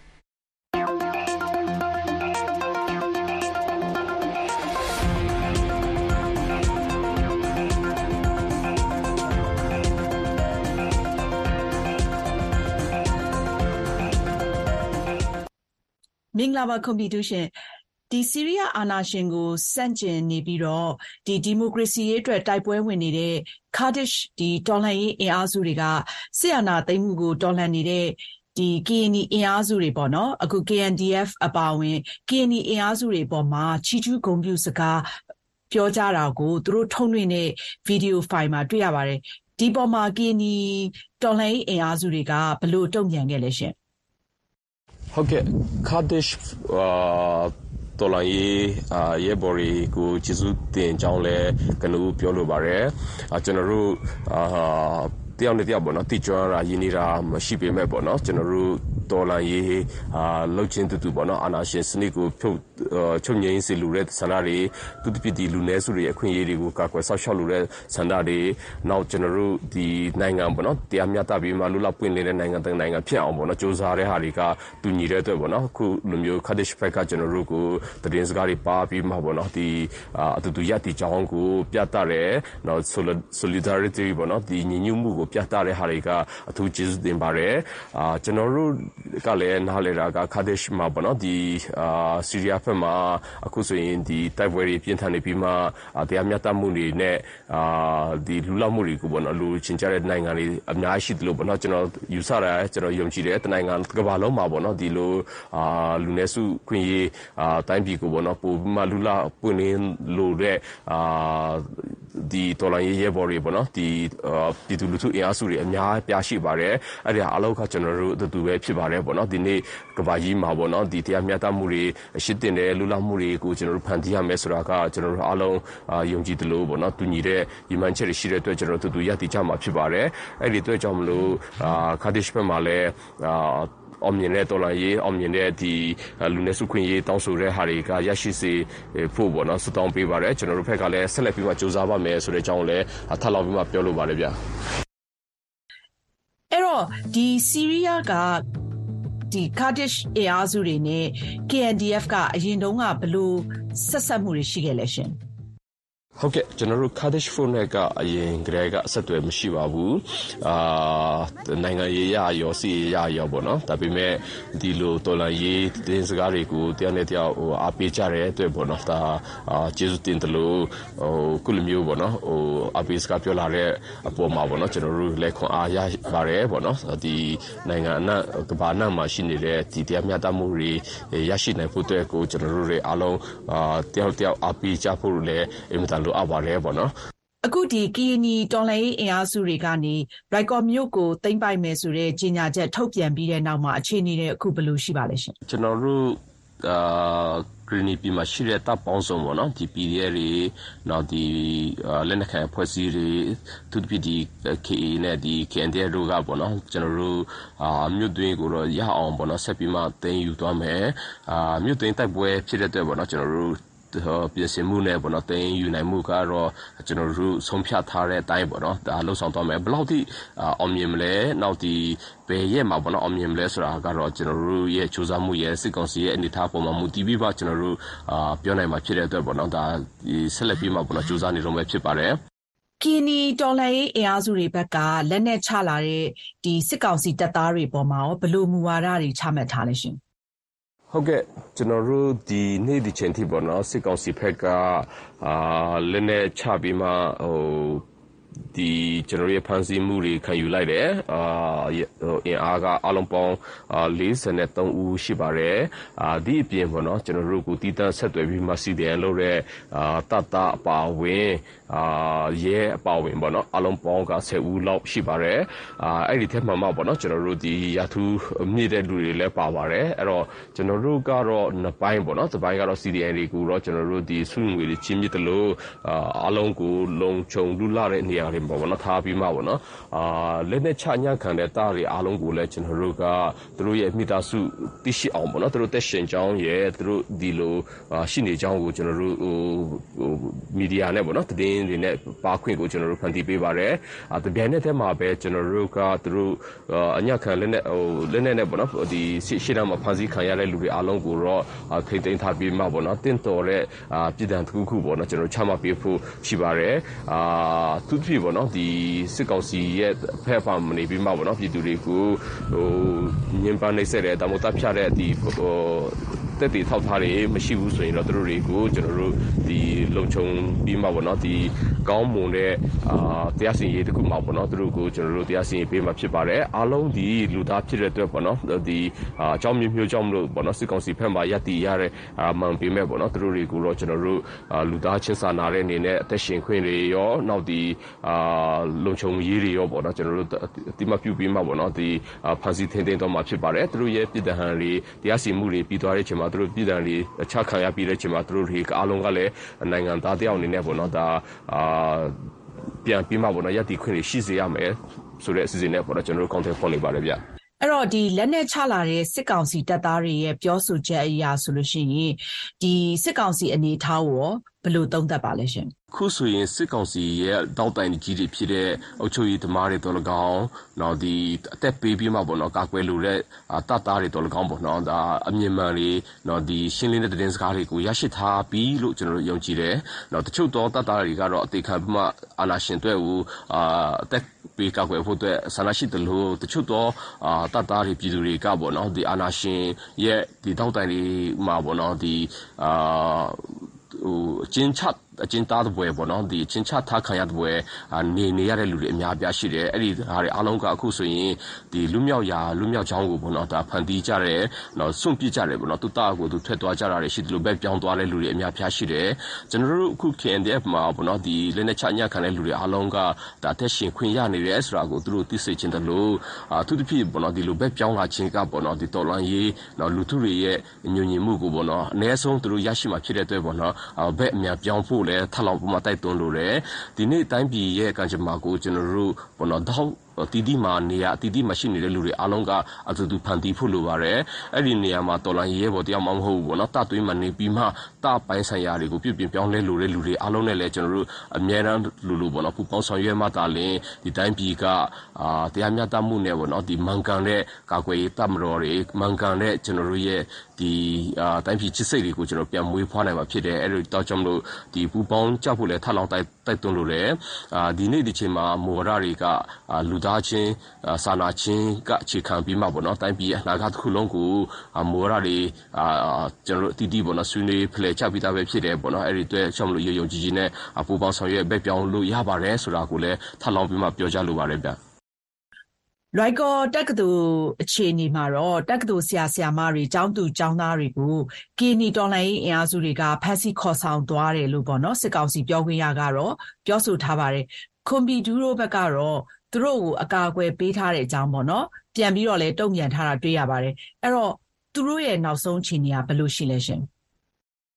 မင်္ဂလာပါကွန်ပျူတာရှင်ဒီဆီးရီးယားအာဏာရှင်ကိုစန့်ကျင်နေပြီးတော့ဒီဒီမိုကရေစီရေးအတွက်တိုက်ပွဲဝင်နေတဲ့ Kurdish ဒီတော်လှန်ရေးအင်အားစုတွေကစစ်အာဏာသိမ်းမှုကိုတော်လှန်နေတဲ့ဒီ K N Y အင်အားစုတွေပေါ့နော်အခု K N D F အပါအဝင် K N Y အင်အားစုတွေပေါ်မှာချီးကျူးဂုဏ်ပြုစကားပြောကြတာကိုသူတို့ထုတ်လွှင့်တဲ့ဗီဒီယိုဖိုင်မှာတွေ့ရပါတယ်ဒီပေါ်မှာ K N Y တော်လှန်ရေးအင်အားစုတွေကဘယ်လိုတုံ့ပြန်ခဲ့လဲရှင်ဟုတ်ကဲ့ Kurdish တော်လိုင်းရေးရဲဘော်တွေကိုကျေးဇူးတင်ကြောင်းလဲကနဦးပြောလိုပါတယ်ကျွန်တော်တို့တယောက်နဲ့တယောက်ပေါ့နော်တိကျွမ်းတာရင်းနေတာမရှိပေမဲ့ပေါ့နော်ကျွန်တော်တို့တော်လိုင်းရေးအာလှုပ်ချင်းတူတူပေါ့နော်အာနာရှင်စနစ်ကိုဖြုတ်ချုပ်ငိမ့်စေလိုတဲ့ဆန္ဒတွေသူတပည့်ဒီလူနည်းစုတွေအခွင့်အရေးတွေကိုကာကွယ်ဆောက်ရှောက်လိုတဲ့ဆန္ဒတွေနောက်ကျွန်တော်တို့ဒီနိုင်ငံပေါ့နော်တရားမျှတပြီးမှလူလောက်ပွင့်နေတဲ့နိုင်ငံတိုင်းနိုင်ငံဖြစ်အောင်ပေါ့နော်စ조사တဲ့ဟာတွေကတူညီတဲ့အတွက်ပေါ့နော်အခုလူမျိုး Kurdish ဘက်ကကျွန်တော်တို့ကိုတည်င်းစကားတွေပါပြီးမှပေါ့နော်ဒီအတူတူရတဲ့ကြောင်းကိုပြသတယ်နောက် solidarity ပေါ့နော်ဒီညီညွတ်မှုကိုပြသတဲ့ဟာတွေကအထူးကျေးဇူးတင်ပါတယ်အာကျွန်တော်တို့ကလည်းနားလေတာက Kurdish မှာပေါ့နော်ဒီအာဆီးရီးယားဘက်မှာအခုဆိုရင်ဒီတိုက်ပွဲတွေပြင်းထန်နေပြီးမှတရားမျှတမှုတွေနဲ့အာဒီလူလောက်မှုတွေကိုပေါ့နော်လူချင်းကြတဲ့နိုင်ငံတွေအများကြီးရှိတယ်လို့ပေါ့နော်ကျွန်တော်ယူဆတာကျွန်တော်ယုံကြည်တယ်တနိုင်ငံကမ္ဘာလုံးမှာပေါ့နော်ဒီလိုအာလူနည်းစုခွင့်ရေးအာတိုင်းပြည်ကိုပေါ့နော်ပိုမှလူလောက်ပွင့်လင်းလို့တဲ့အာဒီတော်လိုင်းရေးဘော်တွေပေါ့နော်ဒီပြည်သူလူထုအင်အားစုတွေအများပြားရှိပါတယ်အဲ့ဒီအလောက်ကကျွန်တော်တို့အတူပဲဖြစ်ပါတယ်ပေါ့နော်ဒီနေ့ကဘာကြီးမှာပေါ့နော်ဒီတရားမျှတမှုတွေအရှိတင်တဲ့လူလောက်မှုတွေကိုကျွန်တော်တို့ဖန်တီးရမယ်ဆိုတာကကျွန်တော်တို့အားလုံးယုံကြည်တယ်လို့ပေါ့နော်တူညီတဲ့ညီမချက်တွေရှိတဲ့အတွက်ကျွန်တော်တို့အတူရည်တည်ကြမှာဖြစ်ပါတယ်အဲ့ဒီအတွက်ကြောင့်မလို့အာ Kurdish ဘက်မှာလည်းအာအောင်မြင်တဲ့တော်လှန်ရေးအောင်မြင်တဲ့ဒီလူနည်းစုခွင့်ရေးတောင်းဆိုတဲ့ဟာတွေကရရှိစေဖို့ပေါ့နော်စတောင်းပေးပါတယ်ကျွန်တော်တို့ဘက်ကလည်းဆက်လက်ပြီးမှစူးစမ်းပါမယ်ဆိုတဲ့အကြောင်းလည်းထပ်လောက်ပြီးမှပြောလိုပါတယ်ဗျအဲ့တော့ဒီဆီးရီးယားကဒီ Kurdish အင်အားစုတွေနဲ့ K N D F ကအရင်တုန်းကဘယ်လိုဆက်ဆက်မှုတွေရှိခဲ့လဲရှင်ဟုတ်ကဲ့ကျွန်တော်တို့ Kurdish Front နဲ့ကအရင်ကတည်းကအဆက်အသွယ်မရှိပါဘူးအာနိုင်ငံရေးရရောစီရရောပေါ့နော်ဒါပေမဲ့ဒီလိုတော်လှန်ရေးတင်းစကားတွေကိုတရားနဲ့တရားဟိုအားပေးကြတဲ့အတွက်ပေါ့နော်ဒါအာကျေးဇူးတင်တယ်လို့ဟိုကုလမျိုးပေါ့နော်ဟိုအားပေးစကားပြောလာတဲ့အပေါ်မှာပေါ့နော်ကျွန်တော်တို့လက်ခွန်အားရပါတယ်ပေါ့နော်ဒီနိုင်ငံအနှံ့ကမ္ဘာအနှံ့မှာရှိနေတဲ့ဒီတရားမျှတမှုတွေရရှိနိုင်ဖို့အတွက်ကိုကျွန်တော်တို့တွေအားလုံးအာတယောက်တယောက်အားပေးကြဖို့လည်းအင်မတန်အပ်ပါတယ်ပေါ့နော်အခုဒီ K N Y တော်လှန်ရေးအင်အားစုတွေကနေရိုက်ကော်မြို့ကိုသိမ်းပိုက်မယ်ဆိုတဲ့ကြေညာချက်ထုတ်ပြန်ပြီးတဲ့နောက်မှာအခြေအနေတွေအခုဘယ်လိုရှိပါလဲရှင်ကျွန်တော်တို့အာဂရီနီပြည်မှာရှိတဲ့တပ်ပေါင်းစုံပေါ့နော်ဒီ P D F တွေနောက်ဒီလက်နက်ကိုင်အဖွဲ့အစည်းတွေသူတို့ပြည်ဒီ K A နဲ့ဒီ K N D F တို့ကပေါ့နော်ကျွန်တော်တို့အာမြို့တွင်းကိုတော့ရအောင်ပေါ့နော်ဆက်ပြီးမှသိမ်းယူသွားမယ်အာမြို့တွင်းတိုက်ပွဲဖြစ်တဲ့အတွက်ပေါ့နော်ကျွန်တော်တို့ပြင်ဆင်မှုနဲ့ပေါ့နော်တင်ယူနိုင်မှုကတော့ကျွန်တော်တို့ဆုံးဖြတ်ထားတဲ့အတိုင်းပေါ့နော်ဒါလှုပ်ဆောင်သွားမယ်ဘယ်လောက်ထိအောင်မြင်မလဲနောက်ဒီဘယ်ရက်မှာပေါ့နော်အောင်မြင်မလဲဆိုတာကတော့ကျွန်တော်တို့ရဲ့စူးစမ်းမှုရဲ့စစ်ကောင်စီရဲ့အနေအထားပေါ်မှာမူတည်ပြီးပါကျွန်တော်တို့အာပြောနိုင်မှာဖြစ်တဲ့အတွက်ပေါ့နော်ဒါဆက်လက်ပြီးမှပေါ့နော်စူးစမ်းနေတော့ပဲဖြစ်ပါတယ်ကီနီတော်လှန်ရေးအင်အားစုတွေဘက်ကလက်နက်ချလာတဲ့ဒီစစ်ကောင်စီတပ်သားတွေပေါ်မှာရောဘယ်လိုမူဝါဒတွေချမှတ်ထားလဲရှင်ဟုတ်ကဲ့ကျွန်တော်တို့ဒီနေ့ဒီချိန်ထိပေါ့နော်စစ်ကောင်စီဘက်ကအာလက်နဲ့ချပြီးမှဟိုဒီကျွန်တော်ရဲ့ဖန်ဆီးမှုတွေခံယူလိုက်တယ်အာအင်အားကအလုံးပေါင်း၄၃ဦးရှိပါတယ်အာဒီအပြင်ပေါ့နော်ကျွန်တော်တို့ကိုတည်တံ့ဆက်သွယ်ပြီးမှစီဒီအန်လုပ်တဲ့အာတတအပါဝင်အာရဲအပါဝင်ပေါ့နော်အလုံးပေါင်းက၁၀ဦးလောက်ရှိပါတယ်အာအဲ့ဒီထက်မှမှပေါ့နော်ကျွန်တော်တို့ဒီရထူးမြင့်တဲ့လူတွေလည်းပါပါတယ်အဲ့တော့ကျွန်တော်တို့ကတော့နှစ်ပိုင်းပေါ့နော်တစ်ပိုင်းကတော့ C D N တွေကိုတော့ကျွန်တော်တို့ဒီစုငွေတွေချင်းမြစ်တယ်လို့အာအလုံးကိုလုံခြုံလူလာတဲ့နေရာတွေပေါ့နော်ထားပြီးမှပေါ့နော်အာလက်နဲ့ချညံ့ခံတဲ့တားတွေအားလုံးကိုလည်းကျွန်တော်တို့ကသူတို့ရဲ့မိသားစုသိရှိအောင်ပေါ့နော်သူတို့တက်ရှင်ကြောင်းရဲ့သူတို့ဒီလိုရှိနေကြောင်းကိုကျွန်တော်တို့ဟိုမီဒီယာနဲ့ပေါ့နော်သတင်းတွေနဲ့ပါခွင့်ကိုကျွန်တော်တို့ဖန်တီးပေးပါတယ်အာတပြိုင်နက်တည်းမှာပဲကျွန်တော်တို့ကသူတို့အညံ့ခံလက်နဲ့ဟိုလက်နဲ့နဲ့ပေါ့နော်ဒီရှေ့တန်းမှာဖန်ဆီးခံရတဲ့လူတွေအားလုံးကိုတော့ထိမ့်သိမ်းထားပြီးမှပေါ့နော်တင့်တော်တဲ့ပြည်ထောင်တစ်ခုခုပေါ့နော်ကျွန်တော်ချမှတ်ပေးဖို့ရှိပါတယ်အာသူတို့ပေါ့နော်ဒီစစ်ကောင်စီရဲ့ဖက်ဖော်မနေပြီးမှပေါ့နော်ပြည်သူတွေကိုဟိုညင်ပန်းနေဆက်တဲ့တမို့တပ်ဖြတ်တဲ့ဒီဟိုတက်တီထောက်ထားတွေမရှိဘူးဆိုရင်တော့တို့တွေကိုကျွန်တော်တို့ဒီလုံခြုံပြီးမှပေါ့နော်ဒီကောင်းမွန်တဲ့အာတရားစီရင်ရေးတခုမှပေါ့နော်တို့ကိုကျွန်တော်တို့တရားစီရင်ပေးမှဖြစ်ပါတယ်အားလုံးဒီလူသားဖြစ်တဲ့အတွက်ပေါ့နော်ဒီအကြောင်းမျိုးမျိုးကြောင့်မလို့ပေါ့နော်စစ်ကောင်စီဖက်မှာရပ်တည်ရတဲ့အာမှန်ပေးမဲ့ပေါ့နော်တို့တွေကိုတော့ကျွန်တော်တို့လူသားချင်းစာနာတဲ့အနေနဲ့အသက်ရှင်ခွင့်တွေရောနောက်ဒီအာလုံခြုံရေးတွေရောပေါ့နော်ကျွန်တော်တို့ဒီမှာပြုပြီးမှပေါ့နော်ဒီဖန်စီထင်းထင်းတော့မှဖြစ်ပါတယ်သူတို့ရဲ့ပြည်ထန်တွေတရားစီရင်မှုတွေပြီးသွားတဲ့ချိန်မှာသူတို့ပြည်ထန်တွေအခြားခံရပြီးတဲ့ချိန်မှာသူတို့တွေအားလုံးကလည်းနိုင်ငံသားတယောက်အနေနဲ့ပေါ့နော်ဒါအာပြန်ပြီးမှပေါ့နော်ရည်တည်ခွင့်တွေရှိစေရမယ်ဆိုတဲ့အစီအစဉ်နဲ့ပေါ့နော်ကျွန်တော်တို့ content ဖော်နေပါတယ်ဗျအဲ့တော့ဒီလက်နဲ့ချလာတဲ့စစ်ကောင်စီတပ်သားတွေရဲ့ပြောဆိုချက်အရာဆိုလို့ရှိရင်ဒီစစ်ကောင်စီအနေထားကိုဘယ်လိုသုံးသပ်ပါလဲရှင်ခုဆိုရင်စစ်ကောင်စီရဲ့တောက်တိုင်ကြီးတွေဖြစ်တဲ့အုပ်ချုပ်ရေးသမားတွေတော်၎င်းနော်ဒီအသက်ပေးပြီးမှပေါ့နော်ကာကွယ်လို့တဲ့တပ်သားတွေတော်၎င်းပေါ့နော်ဒါအမြင့်မှန်တွေနော်ဒီရှင်းလင်းတဲ့သတင်းစကားတွေကိုရရှိထားပြီးလို့ကျွန်တော်တို့ယုံကြည်တယ်နော်တချို့သောတပ်သားတွေကတော့အသေးခံပြီးမှအာဏာရှင်တွေဟိုအာအသက်ပေးကာကွယ်ဖို့အတွက်ဆန္ဒရှိတယ်လို့တချို့သောအာတပ်သားတွေပြည်သူတွေကပေါ့နော်ဒီအာဏာရှင်ရဲ့ဒီတောက်တိုင်တွေမှာပေါ့နော်ဒီအာဟိုအချင်းချအချင်းသားတဲ့ဘွယ်ပေါ့နော်ဒီချင်းချထားခံရတဲ့ဘွယ်နေနေရတဲ့လူတွေအများပြားရှိတယ်အဲ့ဒီဟာတွေအားလုံးကအခုဆိုရင်ဒီလူမြောက်ရာလူမြောက်ချောင်းကိုပေါ့နော်ဒါဖန်တီးကြတယ်နော်စွန့်ပစ်ကြတယ်ပေါ့နော်သူတာကိုသူထွက်သွားကြတာတွေရှိတယ်လို့ပဲပြောင်းသွားတဲ့လူတွေအများပြားရှိတယ်ကျွန်တော်တို့အခု K N D F မှာပေါ့နော်ဒီလက်နဲ့ချညခံတဲ့လူတွေအားလုံးကဒါတက်ရှင်ခွင့်ရနေတယ်ဆိုတာကိုသူတို့သိစေချင်တယ်လို့အထူးသဖြင့်ပေါ့နော်ဒီလိုပဲပြောင်းလာခြင်းကပေါ့နော်ဒီတော်လန်ရေးနော်လူထုတွေရဲ့ညဉ့်ညင်မှုကိုပေါ့နော်အ ਨੇ ဆုံးသူတို့ရရှိမှာဖြစ်တဲ့အတွက်ပေါ့နော်ဘက်အများပြောင်းဖို့လဲထပ်လောင်ပုံမှာတိုက်တွန်းလို့ရတယ်ဒီနေ့တိုင်းပြည်ရဲ့ကံကြမ္မာကိုကျွန်တော်တို့ပေါ့နော်တော့တီတီမှာနေရတီတီမှာရှိနေတဲ့လူတွေအားလုံးကအတူတူဖန်တီးဖို့လိုပါတယ်အဲ့ဒီနေရာမှာတော်လိုင်းရဲဘော်တယောက်မှမဟုတ်ဘူးပေါ့နော်တသွေးမှနေပြီးမှတပိုင်းဆိုင်ရာတွေကိုပြုပြင်ပြောင်းလဲလိုတဲ့လူတွေအားလုံးနဲ့လည်းကျွန်တော်တို့အများအားလူလူပေါ့နော်ပူပေါင်းဆောင်ရွက်မှသာလင်ဒီတိုင်းပြည်ကအာတရားမျှတမှုနဲ့ပေါ့နော်ဒီမှန်ကန်တဲ့ကာကွယ်ရေးတပ်မတော်တွေမှန်ကန်တဲ့ကျွန်တော်တို့ရဲ့ဒီအာတိုင်းပြည်ချစ်စိတ်တွေကိုကျွန်တော်ပြန်မွေးဖွားနိုင်မှာဖြစ်တယ်အဲ့လိုတောက်ကြောင့်လို့ဒီပူပေါင်းကြောက်ဖို့လည်းထပ်လောင်တိုက်တိုက်တွန်းလို့ရတယ်အာဒီနေ့ဒီချိန်မှာမော်ရတွေကလူသားချင်းစာနာချင်းကအခြေခံပြီးမှပေါ့နော်တိုင်းပြည်အနာဂတ်တစ်ခုလုံးကိုမော်ရတွေအာကျွန်တော်တို့အတီးတီးပေါ့နော်ဆွေးနွေးဖလှယ်ချပြီးသားပဲဖြစ်တယ်ပေါ့နော်အဲ့ဒီအတွက်ရှောက်မလို့ရုံရုံကြီးကြီးနဲ့ပူပေါင်းဆောင်ရွက်ဘက်ပြောင်းလို့ရပါတယ်ဆိုတာကိုလည်းထပ်လောင်ပြီးမှပြောကြလိုပါတယ်ဗျလွိုက်ကောတက္ကသိုလ်အခြေအနေမှာတော့တက္ကသိုလ်ဆရာဆရာမတွေကျောင်းသူကျောင်းသားတွေကိုကီနီတော်လှန်ရေးအင်အားစုတွေကဖမ်းဆီးခေါ်ဆောင်သွားတယ်လို့ပေါ့နော်စစ်ကောင်စီပြောခွင့်ရကတော့ပြောဆိုထားပါတယ်ခွန်ဘီဒူးတို့ဘက်ကတော့သူတို့ကိုအကာအကွယ်ပေးထားတဲ့အကြောင်းပေါ့နော်ပြန်ပြီးတော့လဲတုံ့ပြန်ထားတာတွေ့ရပါတယ်အဲ့တော့သူတို့ရဲ့နောက်ဆုံးအခြေအနေကဘယ်လိုရှိလဲရှင်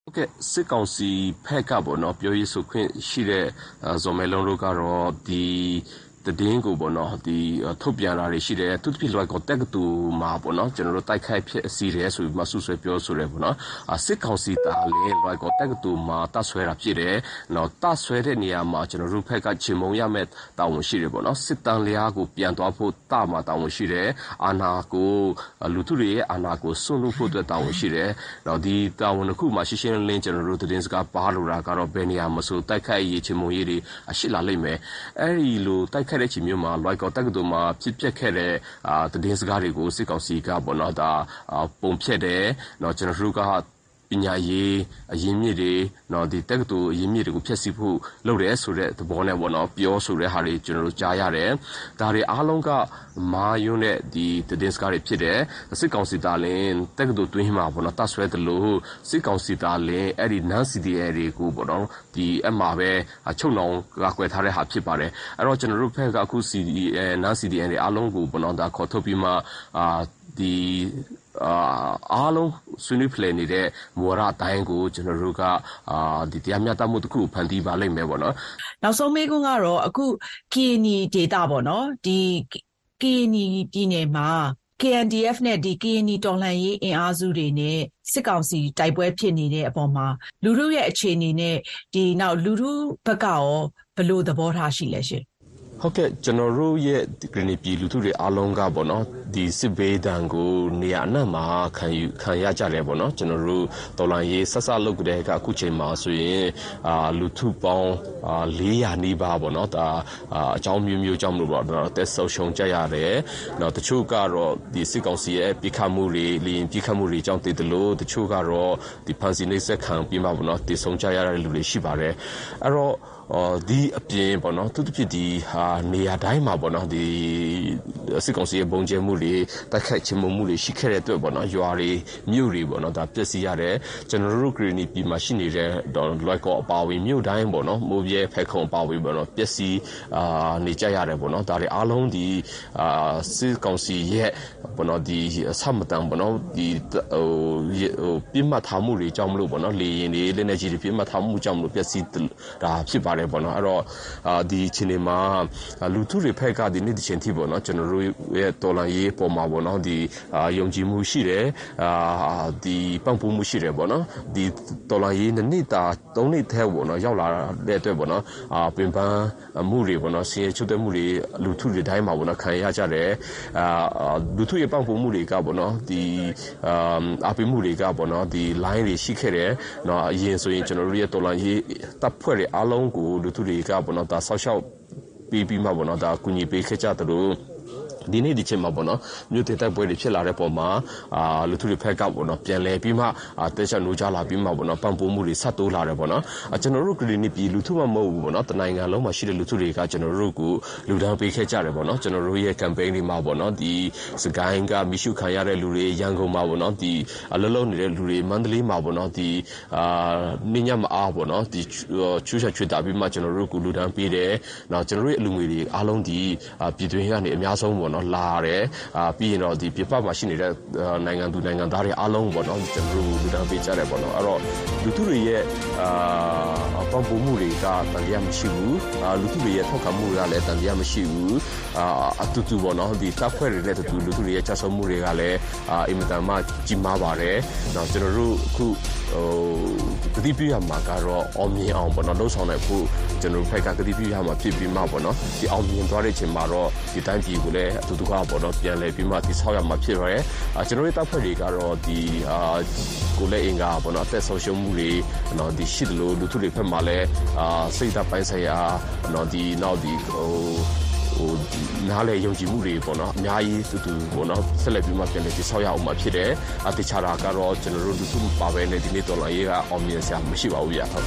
ဟုတ်ကဲ့စစ်ကောင်စီဖက်ကပေါ့နော်ပြောရေးဆိုခွင့်ရှိတဲ့ဇော်မဲလုံးတို့ကတော့ဒီတည်င်းကိုပေါ့နော်ဒီထုတ်ပြန်လာတွေရှိတယ်သူတို့ပြလွိုက်ကိုတက်ကတူမှာပေါ့နော်ကျွန်တော်တို့တိုက်ခိုက်ဖြစ်အစီရဲဆိုပြီးမှဆုဆွဲပြောဆိုတယ်ပေါ့နော်စစ်ကောင်စီတာလေလွိုက်ကိုတက်ကတူမှာတဆွဲတာဖြစ်တယ်နော်တဆွဲတဲ့နေရာမှာကျွန်တော်တို့ဖက်ကချေမုံရမဲ့တာဝန်ရှိတယ်ပေါ့နော်စစ်တမ်းလျားကိုပြန်သွားဖို့တာမှာတာဝန်ရှိတယ်အာနာကိုလူထုတွေရဲ့အာနာကိုစွန့်လို့ဖို့အတွက်တာဝန်ရှိတယ်နော်ဒီတာဝန်တစ်ခုမှာရှင်းရှင်းလင်းလင်းကျွန်တော်တို့သတင်းစကားပါလို့တာကတော့ဘယ်နေရာမှာဆိုတိုက်ခိုက်ရေးချေမုံရေးတွေအရှိလာလိမ့်မယ်အဲ့ဒီလိုတိုက်ခဲ့တဲ့ချိန်မျိုးမှာလိုက်ကောတက်ကတူမှာဖြစ်ပျက်ခဲ့တဲ့အာတည်င်းစကားတွေကိုစစ်ကောင်စီကပေါ့နော်ဒါပုံဖြတ်တယ်နော်ကျွန်တော်တို့ကပညာရေးအရင်းမြစ်တွေနော်ဒီတက်ကတူအရင်းမြစ်တွေကိုဖျက်ဆီးဖို့လုပ်တယ်ဆိုတဲ့သဘောနဲ့ပေါ့နော်ပြောဆိုတဲ့ဟာတွေကျွန်တော်တို့ကြားရတယ်ဒါတွေအားလုံးကမာယွန်းတဲ့ဒီတည်င်းစကားတွေဖြစ်တယ်စစ်ကောင်စီတာလင်းတက်ကတူတွင်းမှာပေါ့နော်တဆွဲတယ်လို့စစ်ကောင်စီတာလင်းအဲ့ဒီနန်းစီဒီအတွေကိုပေါ့နော်ဒီအမှာပဲချုပ်နှောင်ကကွယ်ထားတဲ့ဟာဖြစ်ပါတယ်အဲ့တော့ကျွန်တော်တို့ဖက်ကအခု စီ ဒီ အေ နန်း စီ ဒီ အ တွေအားလုံးကိုပေါ့နော်ဒါခေါ်ထုတ်ပြီးမှအာဒီအာအားလုံးဆွေးနွေးဖလှယ်နေတဲ့မူဝါဒအတိုင်းကိုကျွန်တော်တို့ကအာဒီတရားမျှတမှုတစ်ခုဖန်တီးပါလိမ့်မယ်ပေါ့နော်နောက်ဆုံးမေးခွန်းကတော့အခု ကရင်နီ ဒေတာပေါ့နော်ဒီ ကရင်နီ ပြည်နယ်မှာ ကေ အန် ဒီ အက်ဖ် နဲ့ဒီ ကရင်နီ တော်လှန်ရေးအင်အားစုတွေနဲ့စစ်ကောင်စီတိုက်ပွဲဖြစ်နေတဲ့အပေါ်မှာလူထုရဲ့အခြေအနေနဲ့ဒီနောက်လူထုဘက်ကရောဘယ်လိုသဘောထားရှိလဲရှင်ဟုတ်ကဲ့ကျွန်တော်တို့ရဲ့ဂရနီပြည်လူထုတွေအားလုံးကပေါ့နော်ဒီစစ်ဘေးဒဏ်ကိုနေရာအနှံ့မှာခံယူခံရကြတယ်ပေါ့နော်ကျွန်တော်တို့တော်လိုင်းရေးဆက်ဆက်လုပ်ကြတဲ့ကအခုချိန်မှာဆိုရင်အာလူထုပေါင်းအာ၄ရာနီးပါးပေါ့နော်ဒါအကြောင်းမျိုးမျိုးကြောင့်မလို့ပေါ့နော်တက်ဆုံရှုံကြရတယ်နောက်တချို့ကတော့ဒီစစ်ကောင်စီရဲ့ပြစ်ခတ်မှုတွေလီရင်ပြစ်ခတ်မှုတွေကြောင့်တည်တယ်လို့တချို့ကတော့ဒီဖန်စီနေဆက်ခံပြီးမှပေါ့နော်တည်ဆုံကြရတဲ့လူတွေရှိပါတယ်အဲ့တော့အော်ဒီအပြင်ပေါ့နော်သူတို့ဖြစ်ဒီဟာနေရာတိုင်းမှာပေါ့နော်ဒီစစ်ကောင်စီရဲ့ဘုံကျဲမှုတွေတိုက်ခိုက်ချမှုမှုတွေရှိခဲ့တဲ့အတွက်ပေါ့နော်ရွာတွေမြို့တွေပေါ့နော်ဒါပျက်စီးရတယ်ကျွန်တော်တို့ဂရီနီပြည်မှာရှိနေတဲ့လွိုက်ကောအပါဝင်မြို့တိုင်းပေါ့နော်မိုးပြဲဖက်ခုံပါဝင်ပေါ့နော်ပျက်စီးအာနေကြရတယ်ပေါ့နော်ဒါတွေအားလုံးဒီအာစစ်ကောင်စီရဲ့ပေါ့နော်ဒီဆမ်မတန်ပေါ့နော်ဒီဟိုပြစ်မှတ်ထားမှုတွေကြောင့်မလို့ပေါ့နော်လေရင်တွေလက်နေကြီးတွေပြစ်မှတ်ထားမှုကြောင့်မလို့ပျက်စီးဒါဖြစ်ပါတယ်ပေါ့နော်အဲ့တော့အာဒီချင်းနေမှာလူထုတွေဖက်ကဒီနေ့ဒီချင်းထိပေါ့နော်ကျွန်တော်တို့ရဲ့တော်လန်ရေးပေါ်မှာပေါ့နော်ဒီအာယုံကြည်မှုရှိတယ်အာဒီပံ့ပိုးမှုရှိတယ်ပေါ့နော်ဒီတော်လန်ရေးနှစ်တာသုံးနှစ်ထဲပေါ့နော်ရောက်လာတဲ့အတွက်ပေါ့နော်အာပင်ပန်းမှုတွေပေါ့နော်ဆင်းရဲချုပ်တဲ့မှုတွေလူထုတွေတိုင်းမှာပေါ့နော်ခံရကြတယ်အာလူထုရဲ့ပံ့ပိုးမှုတွေကပေါ့နော်ဒီအာအပိမှုတွေကပေါ့နော်ဒီ line တွေရှိခဲ့တယ်เนาะအရင်ဆိုရင်ကျွန်တော်တို့ရဲ့တော်လန်ရေးတပ်ဖွဲ့တွေအားလုံးကိုလူထုတွေကပေါ့နော်ဒါဆောက်ရှောက်ပြီးပြီးမှပေါ့နော်ဒါကူညီပေးခဲ့ကြတယ်လို့ဒီနေ့ဒီချိန်မှာပေါ့နော်မြို့တေတိုက်ပွဲတွေဖြစ်လာတဲ့ပုံမှာအာလူထုတွေဖက်ကပေါ့နော်ပြန်လဲပြီးမှတက်ချက်နိုးကြလာပြီးမှပေါ့နော်ပံ့ပိုးမှုတွေဆက်တိုးလာတယ်ပေါ့နော်ကျွန်တော်တို့ကလီနီပြည်လူထုမှမဟုတ်ဘူးပေါ့နော်တနိုင်ငံလုံးမှာရှိတဲ့လူထုတွေကကျွန်တော်တို့ကိုလူတန်းပေးခဲ့ကြတယ်ပေါ့နော်ကျွန်တော်တို့ရဲ့ campaign တွေမှာပေါ့နော်ဒီစကိုင်းကမိရှုခံရတဲ့လူတွေရန်ကုန်မှာပေါ့နော်ဒီအလုံးလုံးနေတဲ့လူတွေမန္တလေးမှာပေါ့နော်ဒီအာနင်းညမအားပေါ့နော်ဒီချူချချွေတာပြီးမှကျွန်တော်တို့ကိုလူတန်းပေးတယ်နောက်ကျွန်တော်တို့ရဲ့အလူငွေတွေအားလုံးဒီပြည်တွင်းကနေအများဆုံးပေါ့နော်လာတယ်အာပြီးရင်တော့ဒီပြပမှာရှိနေတဲ့နိုင်ငံသူနိုင်ငံသားတွေအားလုံးပေါ့နော်ကျွန်တော်တို့လူတန်းပေးကြတယ်ပေါ့နော်အဲ့တော့လူထုတွေရဲ့အာပံ့ပိုးမှုတွေကတန်တရားမရှိဘူးအာလူထုတွေရဲ့ထောက်ခံမှုတွေကလည်းတန်တရားမရှိဘူးအာအတူတူပေါ့နော်ဒီတပ်ဖွဲ့တွေနဲ့တူလူထုတွေရဲ့ချက်ဆုံးမှုတွေကလည်းအာအင်မတန်မှကြီးမားပါတယ်နောက်ကျွန်တော်တို့အခုဟိုတတိပြရမှာကတော့အောင်မြင်အောင်ပေါ့နော်လှုပ်ဆောင်နိုင်ဖို့ကျွန်တော်ဖက်ကတတိပြရမှာဖြစ်ပြီးမှပေါ့နော်ဒီအောင်မြင်သွားတဲ့ချိန်မှာတော့ဒီတိုင်းပြည်ကိုလည်းအတူတူကပေါ့နော်ပြန်လဲပြီးမှဒီဆောက်ရမှာဖြစ်ရဲအာကျွန်တော်ရဲ့တပ်ဖွဲ့တွေကတော့ဒီအာကိုလည်းအင်္ဂါပေါ့နော်အသက်ဆုံးရှုံးမှုတွေနော်ဒီရှိတယ်လို့လူထုတွေဖက်မှာလည်းအာစိတ်ဓာတ်ပိုင်းဆိုင်ရာနော်ဒီနောက်ဒီဟိုဟိုနားလေယုံကြည်မှုတွေပေါ့နော်အများကြီးတူတူပေါ့နော်ဆက်လက်ပြီးမှပြန်လည်တည်ဆောက်ရအောင်မှာဖြစ်တယ်အတိချာတာကတော့ကျွန်တော်တို့လူထုပါပဲနဲ့ဒီနေ့တော်လာရေးကအောင်မြင်စရာမရှိပါဘူးဗျာဟုတ်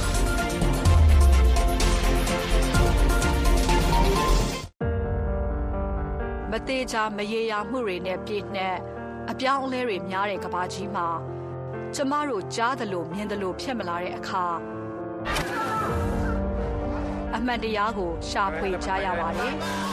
မသေးချာမရေရာမှုတွေနဲ့ပြည့်နှက်အပြောင်းအလဲတွေများတဲ့ကဘာကြီးမှာကျမတို့ကြားသလိုမြင်သလိုဖြစ်မလာတဲ့အခါအမှန်တရားကိုရှာဖွေကြရပါတယ်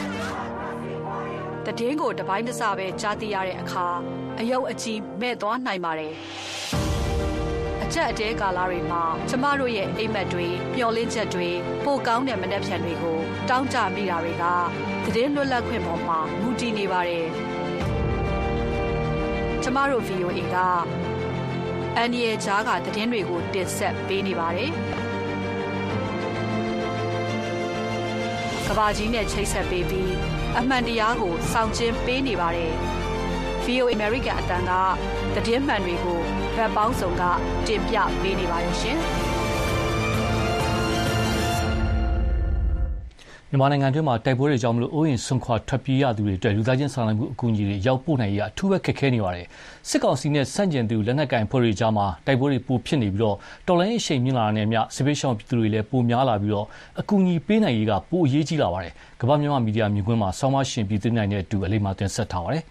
။တည်င်းကိုတပိုင်းတစပဲကြားသိရတဲ့အခါအယုတ်အကြီးမဲ့သွားနိုင်ပါတယ်။အကြက်အတဲကာလတွေမှာကျမတို့ရဲ့အိမ်မက်တွေမျှော်လင့်ချက်တွေပိုကောင်းတဲ့မနှက်ဖြန်တွေကိုတောင်းတမိတာတွေကသတင်းလွတ်လပ်ခွင့်ပေါ်မှာမူတည်နေပါတယ်ကျမတို့ V O A ကအန်ရီဂျာကသတင်းတွေကိုတင်ဆက်ပေးနေပါတယ်ကဘာကြီးနဲ့ချိတ်ဆက်ပေးပြီးအမှန်တရားကိုစောင့်ကျဉ်ပေးနေပါတယ် V O A American အတန်းကသတင်းမှန်တွေကိုဗတ်ပေါင်းစုံကတင်ပြပေးနေပါတယ်ရှင်မြန်မာနိုင်ငံတွင်းမှာတိုက်ပွဲတွေကြောင့်မလို့အိုးအိမ်ဆွန့်ခွာထွက်ပြေးရသူတွေအတွက်လူသားချင်းစာနာမှုအကူအညီတွေရောက်ပို့နိုင်ရအထူးပဲခက်ခဲနေပါတယ်။စစ်ကောင်စီနဲ့ဆန့်ကျင်သူလက်နက်ကင်ဖွဲ့တွေကြားမှာတိုက်ပွဲတွေပိုဖြစ်နေပြီးတော့တော်လိုင်းအရှိန်မြင့်လာတဲ့မြစစ်ပေးရှောင်းပြည်သူတွေလည်းပိုများလာပြီးတော့အကူအညီပေးနိုင်ရေးကပိုအရေးကြီးလာပါတယ်။ကမ္ဘာမြန်မာမီဒီယာမြင်ကွင်းမှာဆောင်းမရှင်ပြည်သူနိုင်တဲ့အတူအလေးမှတင်ဆက်ထားပါတယ်။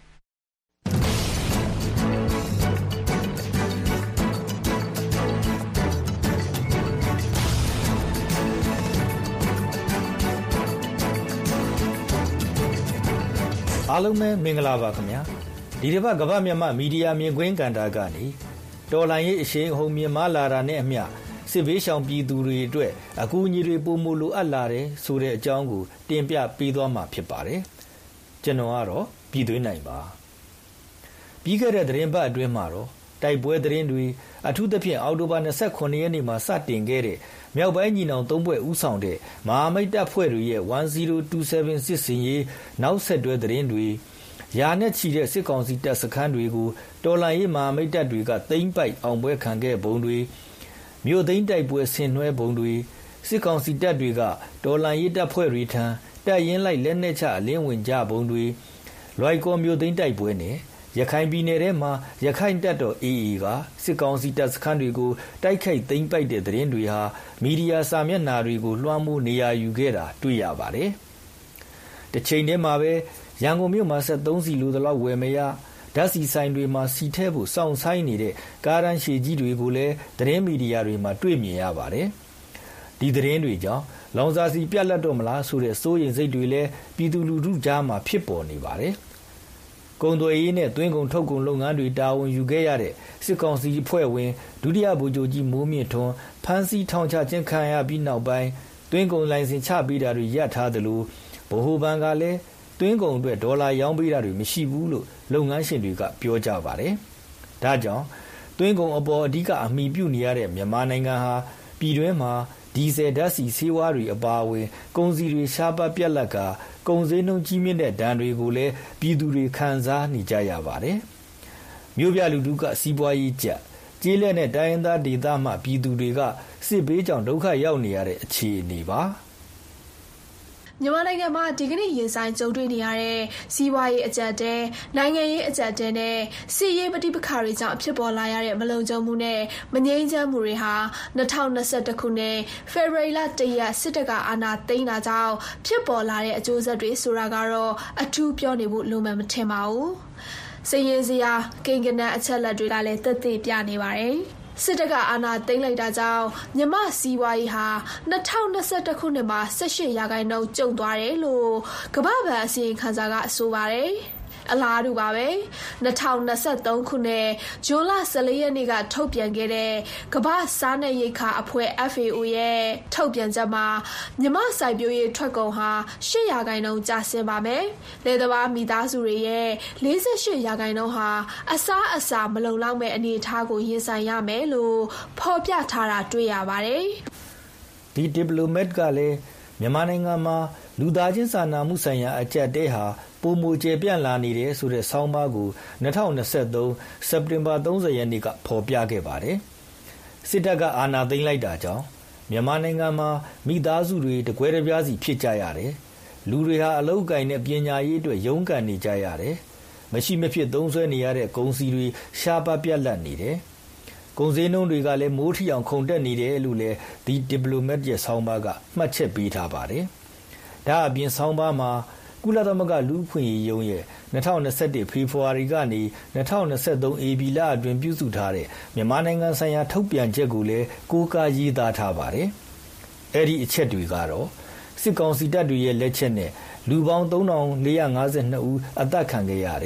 အားလုံးပဲမင်္ဂလာပါခင်ဗျာဒီတစ်ပတ်ကမ္ဘာမြန်မာမီဒီယာမြင်ကွင်းကန်တာကနေတော်လိုင်းရေးအရှိန်အဟုန်မြင့်မားလာတာနဲ့အမျှစစ်ဘေးရှောင်ပြည်သူတွေအတွက်အကူအညီတွေပိုမိုလိုအပ်လာတယ်ဆိုတဲ့အကြောင်းကိုတင်ပြပေးသွားမှာဖြစ်ပါတယ်ကျွန်တော်ကတော့ပြည်သွင်းနိုင်ပါပြီးခဲ့တဲ့သတင်းပတ်အတွင်းမှာတော့တိုက်ပွဲသတင်းတွေအထူးသဖြင့်အောက်တိုဘာ၂၉ရက်နေ့မှာစတင်ခဲ့တဲ့မြောက်ပိုင်းညီနောင်သုံးဘွဲ့ဦးဆောင်တဲ့မဟာမိတ်တပ်ဖွဲ့တွေရဲ့၁၀၂၇စစ်စင်ရေးနောက်ဆက်တွဲသတင်းတွေရာနဲ့ချီတဲ့စစ်ကောင်စီတပ်စခန်းတွေကိုတော်လှန်ရေးမဟာမိတ်တပ်တွေကသိမ်းပိုက်အောင်ပွဲခံခဲ့ပုံတွေမြို့သိမ်းတိုက်ပွဲဆင်နွှဲပုံတွေစစ်ကောင်စီတပ်တွေကတော်လှန်ရေးတပ်ဖွဲ့တွေထံတပ်ရင်းလိုက်လက်နက်ချအလင်းဝင်ကြပုံတွေလွိုက်ကော်မြို့သိမ်းတိုက်ပွဲနဲ့ရခိုင်ပြည်နယ်ထဲမှာရခိုင်တပ်တော် A A ကစစ်ကောင်စီတပ်စခန်းတွေကိုတိုက်ခိုက်သိမ်းပိုက်တဲ့သတင်းတွေဟာမီဒီယာစာမျက်နှာတွေကိုလွှမ်းမိုးနေရာယူခဲ့တာတွေ့ရပါတယ်။တစ်ချိန်တည်းမှာပဲရန်ကုန်မြို့မှာဆက်သုံးစီလိုသလောက်ဝယ်မရဓာတ်စီဆိုင်တွေမှာစီထဲဖို့စောင့်ဆိုင်နေတဲ့ကားရန်ရှည်ကြီးတွေကိုလည်းသတင်းမီဒီယာတွေမှာတွေ့မြင်ရပါတယ်။ဒီသတင်းတွေကြောင့်လောင်စာစီပြတ်လတ်တော့မလားဆိုတဲ့စိုးရိမ်စိတ်တွေလည်းပြည်သူလူထုကြားမှာဖြစ်ပေါ်နေပါတယ်။ကုန်သွယ်ရေးနဲ့သွင်းကုန်ထုတ်ကုန်လုပ်ငန်းတွေတာဝန်ယူခဲ့ရတဲ့စစ်ကောင်စီအဖွဲ့ဝင်ဒုတိယဗိုလ်ချုပ်ကြီးမိုးမြင့်ထွန်းဖမ်းဆီးထောင်ချခြင်းခံရပြီးနောက်ပိုင်းသွင်းကုန်လိုင်စင်ချပေးတာတွေရပ်ထားသလိုဗဟိုဘဏ်ကလည်းသွင်းကုန်အတွက်ဒေါ်လာရောင်းပေးတာတွေမရှိဘူးလို့လုပ်ငန်းရှင်တွေကပြောကြပါတယ်။ဒါကြောင့်သွင်းကုန်အပေါ်အဓိကအမိပြုနေရတဲ့မြန်မာနိုင်ငံဟာပြည်တွင်းမှာဒီဇယ်ဓာတ်ဆီဆေးဝါးတွေအပါအဝင်ကုန်စည်တွေရှားပါးပြတ်လတ်ကာကုန်စည်နှုန်းကြီးမြင့်တဲ့ဒဏ်တွေကိုလည်းပြည်သူတွေခံစားနေကြရပါတယ်။မြို့ပြလူထုကစီးပွားရေးကျကျေးလက်နဲ့တိုင်းရင်းသားဒေသမှပြည်သူတွေကစစ်ဘေးကြောင့်ဒုက္ခရောက်နေရတဲ့အခြေအနေပါ။မြန်မာနိုင်ငံမှာဒီကနေ့ရင်ဆိုင်ကြုံတွေ့နေရတဲ့စီးပွားရေးအကျပ်တဲနိုင်ငံရေးအကျပ်တဲနဲ့စစ်ရေးပဋိပက္ခတွေကြောင့်ဖြစ်ပေါ်လာရတဲ့မလုံခြုံမှုနဲ့မငြိမ်းချမ်းမှုတွေဟာ၂၀၂၁ခုနှစ်ဖေဖော်ဝါရီလ၁ရက်စစ်တပ်ကအာဏာသိမ်းတာကြောင့်ဖြစ်ပေါ်လာတဲ့အကျိုးဆက်တွေဆိုတာကတော့အထူးပြောနေဖို့လိုမှမထင်ပါဘူး။စည်ရင်စရာကိန်းဂဏန်းအချက်လက်တွေကလည်းသက်သေပြနေပါတယ်။စစ်တပ်ကအာဏာသိမ်းလိုက်တာကြောင့်မြမစီးပွားရေးဟာ၂၀၂၁ခုနှစ်မှာ၁၈ရာခိုင်နှုန်းကျုံသွားတယ်လို့ကမ္ဘာ့ဘဏ်အစီရင်ခံစာကဆိုပါတယ်။အလားတူပါပဲ၂၀၂၃ခုနှစ်ဇွန်လ၁၄ရက်နေ့ကထုတ်ပြန်ခဲ့တဲ့ကမ္ဘာ့စားနပ်ရိက္ခာအဖွဲ့ F A O ရဲ့ထုတ်ပြန်ချက်မှာမြမစိုက်ပျိုးရေးထွက်ကုန်ဟာ၈ရာခိုင်နှုန်းကျဆင်းပါမယ်။လယ်သမားမိသားစုတွေရဲ့၄၈ရာခိုင်နှုန်းဟာအစားအစာမလုံလောက်မဲ့အနေအထားကိုရင်ဆိုင်ရမယ်လို့ဖော်ပြထားတာတွေ့ရပါတယ်။ဒီဒီပလိုမတ်ကလည်းမြန်မာနိုင်ငံမှာလူသားချင်းစာနာမှုဆိုင်ရာအကျပ်တဲဟာပုံမူကျေပြန့်လာနေတဲ့ဆိုတဲ့ဆောင်းပါးကို၂၀၂၃စက်တင်ဘာ၃၀ရက်နေ့ကဖော်ပြခဲ့ပါတယ်။စစ်တပ်ကအာဏာသိမ်းလိုက်တာကြောင့်မြန်မာနိုင်ငံမှာမိသားစုတွေတကွဲတပြားစီဖြစ်ကြရတယ်။လူတွေဟာအလုပ်ကိုင်နဲ့ပညာရေးအတွက်ရုန်းကန်နေကြရတယ်။မရှိမဖြစ်သုံးစွဲနေရတဲ့ကုန်စည်တွေရှားပါးပြတ်လတ်နေတယ်။ကုန်စည်နှုန်းတွေကလည်းမိုးထီအောင်ခုန်တက်နေတယ်လို့လည်းဒီဒီပလိုမတ်ရဲ့ဆောင်းပါးကမှတ်ချက်ပေးထားပါတယ်။ဒါအပြင်ဆောင်းပါးမှာကုလသမဂ္ဂလူ့အခွင့်အရေးရုံးရဲ့၂၀၂၁ဖေဖော်ဝါရီကနေ၂၀၂၃ဧပြီလအတွင်းပြုစုထားတဲ့မြန်မာနိုင်ငံဆိုင်ရာထုတ်ပြန်ချက်ကိုလည်းကိုးကားရေးသားထားပါတယ်။အဲ့ဒီအချက်တွေကတော့စစ်ကောင်စီတပ်တွေရဲ့လက်ချက်နဲ့လူပေါင်း၃ထောင်၄ရာ၅၂ဦးအသက်ခံခဲ့ရတယ်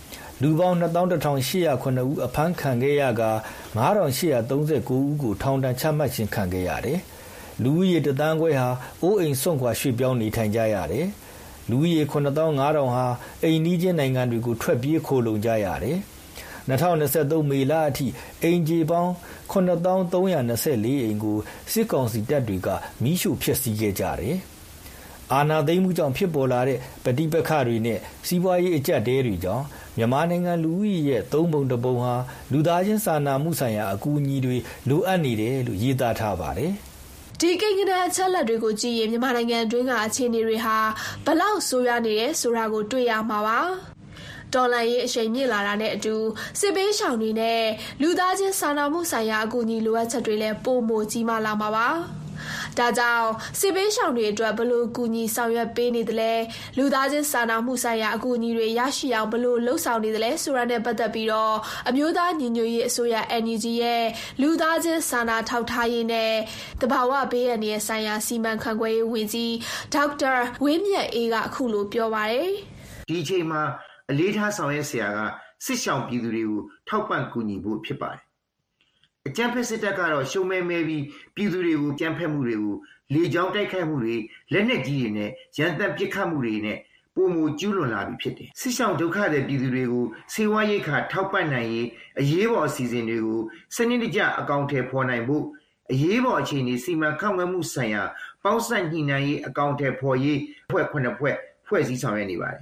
လူပေါင်းနှစ်သောင်းတစ်ထောင်ရှစ်ရာခုနှစ်ဦးအဖမ်းခံခဲ့ရကငါးထောင်ရှစ်ရာသုံးဆယ်ကိုဦးကိုထောင်ဒဏ်ချမှတ်ခြင်းခံခဲ့ရတယ်။လူဦးရေတစ်သန်းခွဲဟာအိုးအိမ်စွန့်ခွာရွှေ့ပြောင်းနေထိုင်ကြရတယ်။လူဦးရေခုနှစ်သောင်းငါးထောင်ဟာအိမ်နီးချင်းနိုင်ငံတွေကိုထွက်ပြေးခိုလုံကြရတယ်။၂၀၂၃မေလအထိအိမ်ခြေပေါင်းခုနှစ်သောင်းသုံးရာ၂၄အိမ်ကိုစစ်ကောင်စီတပ်တွေကမီးရှို့ဖျက်ဆီးခဲ့ကြတယ်။အာဏာသိမ်းမှုကြောင့်ဖြစ်ပေါ်လာတဲ့ပဋိပက္ခတွေနဲ့စီးပွားရေးအကျပ်အတည်းတွေကြောင့်မြန်မာနိုင်ငံလူဦးရေရဲ့သုံးပုံတစ်ပုံဟာလူသားချင်းစာနာမှုဆိုင်ရာအကူအညီတွေလိုအပ်နေတယ်လို့ရေးသားထားပါတယ်။ဒီကိန်းဂဏန်းအချက်လက်တွေကိုကြည့်ရင်မြန်မာနိုင်ငံတွင်းကအခြေအနေတွေဟာဘလောက်ဆိုးရွားနေတယ်ဆိုတာကိုတွေ့ရမှာပါ။တော်လှန်ရေးအရှိန်မြင့်လာတာနဲ့အတူစစ်ပေးရှောင်တွေနဲ့လူသားချင်းစာနာမှုဆိုင်ရာအကူအညီလိုအပ်ချက်တွေလည်းပိုမိုကြီးမားလာမှာပါ။ဒါကြောင့်စစ်ပေးရှောင်တွေအတွက်ဘလို့ကူညီဆောင်ရွက်ပေးနေတယ်လဲလူသားချင်းစာနာမှုဆိုင်ရာအကူအညီတွေရရှိအောင်ဘလို့လှုပ်ဆောင်နေတယ်လဲဆိုတာနဲ့ပတ်သက်ပြီးတော့အမျိုးသားညီညွတ်ရေးအစိုးရ N U G ရဲ့လူသားချင်းစာနာထောက်ထားရေးနဲ့တဘာဝဘေးရန်ရဲ့ဆိုင်ရာစီမံခန့်ခွဲရေးဝန်ကြီးဒေါက်တာဝင်းမြတ်အေးကအခုလိုပြောပါတယ်ဒီအချိန်မှာအလေးထားဆောင်ရွက်เสียကစစ်ရှောင်ပြည်သူတွေကိုထောက်ပံ့ကူညီဖို့ဖြစ်ပါတယ်အကြမ်းဖက်စစ်တပ်ကတော့ရှုံးမဲမဲပြီးပြည်သူတွေကိုကြမ်းဖက်မှုတွေကိုလေကြောင်းတိုက်ခိုက်မှုတွေလက်နက်ကြီးတွေနဲ့ရန်တပ်ပစ်ခတ်မှုတွေနဲ့ပုံမူကျူးလွန်လာပြီးဖြစ်တယ်စစ်ဆောင်ဒုက္ခတဲ့ပြည်သူတွေကိုစေဝါရိတ်ခါထောက်ပံ့နိုင်ရေးအရေးပေါ်အစီအစဉ်တွေကိုစနစ်တကျအကောင့်ထဲပေါ်နိုင်ဖို့အရေးပေါ်အခြေအနေစီမံခန့်ခွဲမှုဆိုင်ရာပေါင်းစပ်ညှိနှိုင်းရေးအကောင့်ထဲပေါ်ရေးဖွဲ့ခုနှစ်ဖွဲ့ဖွဲ့စည်းဆောင်ရွက်နေပါတယ်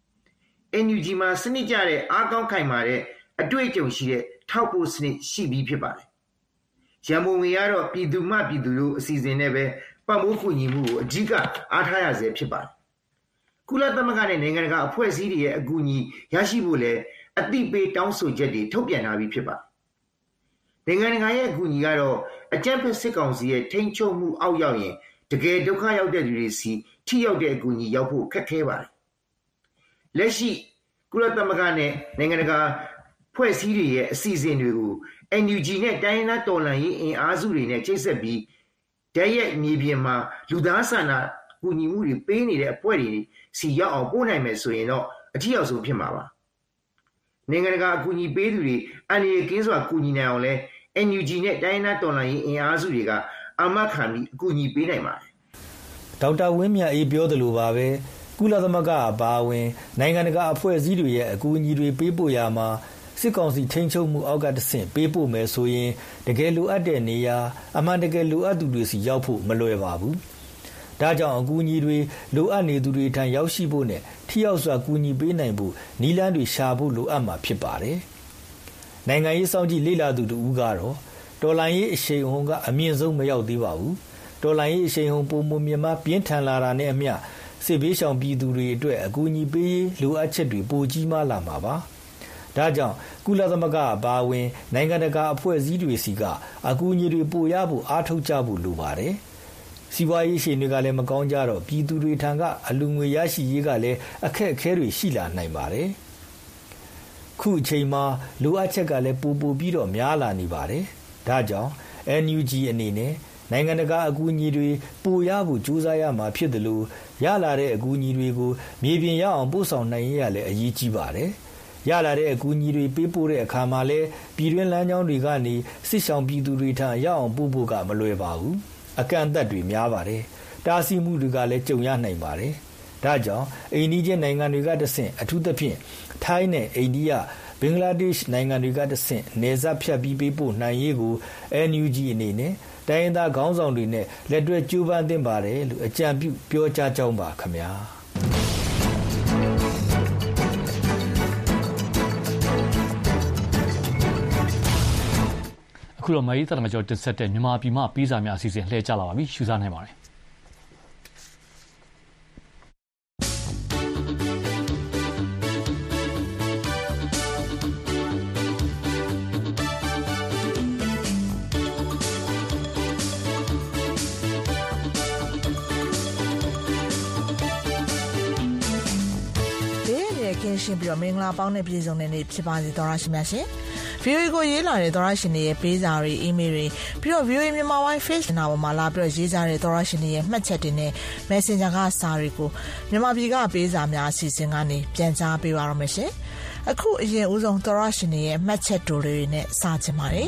N U G မှာစနစ်ကျတဲ့အားကောင်းခိုင်မာတဲ့အတွေ့အကြုံရှိတဲ့ထောက်ပို့စနစ်ရှိပြီးဖြစ်ပါတယ်။ရန်ပုံငွေကတော့ပြည်သူမှပြည်သူတို့အစီအစဉ်နဲ့ပဲပတ်မိုးကူညီမှုကိုအဓိကအားထားရစေဖြစ်ပါတယ်။ကုလသမဂ္ဂနဲ့နိုင်ငံတကာအဖွဲ့အစည်းတွေရဲ့အကူအညီရရှိဖို့လည်းအသိပေးတောင်းဆိုချက်တွေထုတ်ပြန်ထားပြီးဖြစ်ပါတယ်။နိုင်ငံတကာရဲ့အကူအညီကတော့အကြမ်းဖက်စစ်ကောင်စီရဲ့ထိန်းချုပ်မှုအောက်ရောက်ရင်တကယ်ဒုက္ခရောက်တဲ့လူတွေစီထိရောက်တဲ့အကူအညီရောက်ဖို့ခက်ခဲပါတယ်။လက်ရှိကုလသမဂ္ဂနဲ့နိုင်ငံတကာဖွဲ့စည်းတွေရဲ့အစီအစဉ်တွေကို N U G နဲ့တိုင်းရင်းသားတော်လှန်ရေးအင်အားစုတွေနဲ့ချိတ်ဆက်ပြီးတရက်မြေပြင်မှာလူသားစာနာကူညီမှုတွေပေးနေတဲ့အဖွဲ့တွေစီရောက်အောင်ပို့နိုင်မယ်ဆိုရင်တော့အထီးရောက်ဆုံးဖြစ်မှာပါနိုင်ငံတကာအကူအညီပေးသူတွေအန္တရာယ်ကင်းစွာကူညီနိုင်အောင်လဲ N U G နဲ့တိုင်းရင်းသားတော်လှန်ရေးအင်အားစုတွေကအာမခံပြီးအကူအညီပေးနိုင်ပါတယ်ဒေါက်တာဝင်းမြတ်အေးပြောသလိုပါပဲကုလသမဂ္ဂအပါအဝင်နိုင်ငံတကာအဖွဲ့အစည်းတွေရဲ့အကူအညီတွေပေးပို့ရမှာစစ်ကောင်စီထိန်းချုပ်မှုအောက်ကတဆင့်ပေးပို့မယ်ဆိုရင်တကယ်လိုအပ်တဲ့နေရာအမှန်တကယ်လိုအပ်သူတွေစီရောက်ဖို့မလွယ်ပါဘူး။ဒါကြောင့်အကူအညီတွေလိုအပ်နေသူတွေထံရောက်ရှိဖို့နဲ့ထိရောက်စွာကူညီပေးနိုင်ဖို့နည်းလမ်းတွေရှာဖို့လိုအပ်မှာဖြစ်ပါတယ်။နိုင်ငံရေးစောင့်ကြည့်လေ့လာသူတို့ကတော့တော်လှန်ရေးအရှိန်အဟုန်ကအမြင့်ဆုံးမရောက်သေးပါဘူး။တော်လှန်ရေးအရှိန်အဟုန်ပုံမမြမပြင်းထန်လာတာနဲ့အမျှစစ်ဘေးရှောင်ပြည်သူတွေအတွက်အကူအညီပေးလိုအပ်ချက်တွေပိုကြီးမားလာမှာပါ။ဒါကြောင့်ကုလသမဂ္ဂအပါအဝင်နိုင်ငံတကာအဖွဲ့အစည်းတွေစီကအကူအညီတွေပိုရဖို့အားထုတ်ကြဖို့လိုပါတယ်။စီးပွားရေးရှင်တွေကလည်းမကောင်းကြတော့ပြည်သူတွေထံကအလူငွေရရှိရေးကလည်းအခက်အခဲတွေရှိလာနိုင်ပါတယ်။ခုအချိန်မှာလိုအပ်ချက်ကလည်းပိုပိုပြီးတော့များလာနေပါတယ်။ဒါကြောင့် N U G အနေနဲ့နိုင်ငံတကာအကူအညီတွေပိုရဖို့ကြိုးစားရမှာဖြစ်တယ်လို့ရလာတဲ့အကူအညီတွေကိုမြေပြင်ရအောင်ပို့ဆောင်နိုင်ရလည်းအရေးကြီးပါတယ်။ရလာတဲ့အကူအညီတွေပေးပို့တဲ့အခါမှာလည်းပြည်တွင်းလမ်းကြောင်းတွေကနေစစ်ဆောင်ပြည်သူတွေထံရအောင်ပို့ဖို့ကမလွယ်ပါဘူး။အကန့်အသတ်တွေများပါတယ်။တားဆီးမှုတွေကလည်းကြုံရနိုင်ပါတယ်။ဒါကြောင့်အိန္ဒိယနိုင်ငံတွေကတဆင့်အထူးသဖြင့်ထိုင်းနဲ့အိန္ဒိယဘင်္ဂလားဒေ့ရှ်နိုင်ငံတွေကတဆင့်နေဆက်ဖြတ်ပြီးပေးပို့နိုင်ရေးကို N U G အနေနဲ့တိုင်းရင်းသားခေါင်းဆောင်တွေနဲ့လက်တွဲကြိုးပမ်းသင့်ပါတယ်လို့အကြံပြုပြောကြားကြောင်းပါခင်ဗျာအခုတော့မအေးတရမကျော်တင်ဆက်တဲ့မြန်မာပြည်မှာပြည်စာများအစီအစဉ်လှည့်ကြလာပါပြီရှုစားနိုင်ပါတယ်ကင်းရှင်းပြီးတော့မင်္ဂလာပေါင်းနဲ့ပြည်စုံတဲ့နေ့ဖြစ်ပါစေသောရရှိမြတ်ရှင် ဗီအိုအေ ကိုရေးလာတဲ့သောရရှင်တွေရဲ့ပေးစာတွေအီးမေးလ်တွေပြီးတော့ ဗီအိုအေ မြန်မာပိုင်း Facebook နာပေါ်မှာလာပြီးတော့ရေးကြတဲ့သောရရှင်တွေရဲ့မှတ်ချက်တွေနဲ့ Messenger ကစာတွေကိုမြန်မာပြည်ကပေးစာများအစီအစဉ်ကနေပြန်ကြားပေးပါရမယ်ရှင်အခုအရင်ဦးဆုံးသောရရှင်တွေရဲ့မှတ်ချက်တိုတွေနဲ့စကြပါမယ်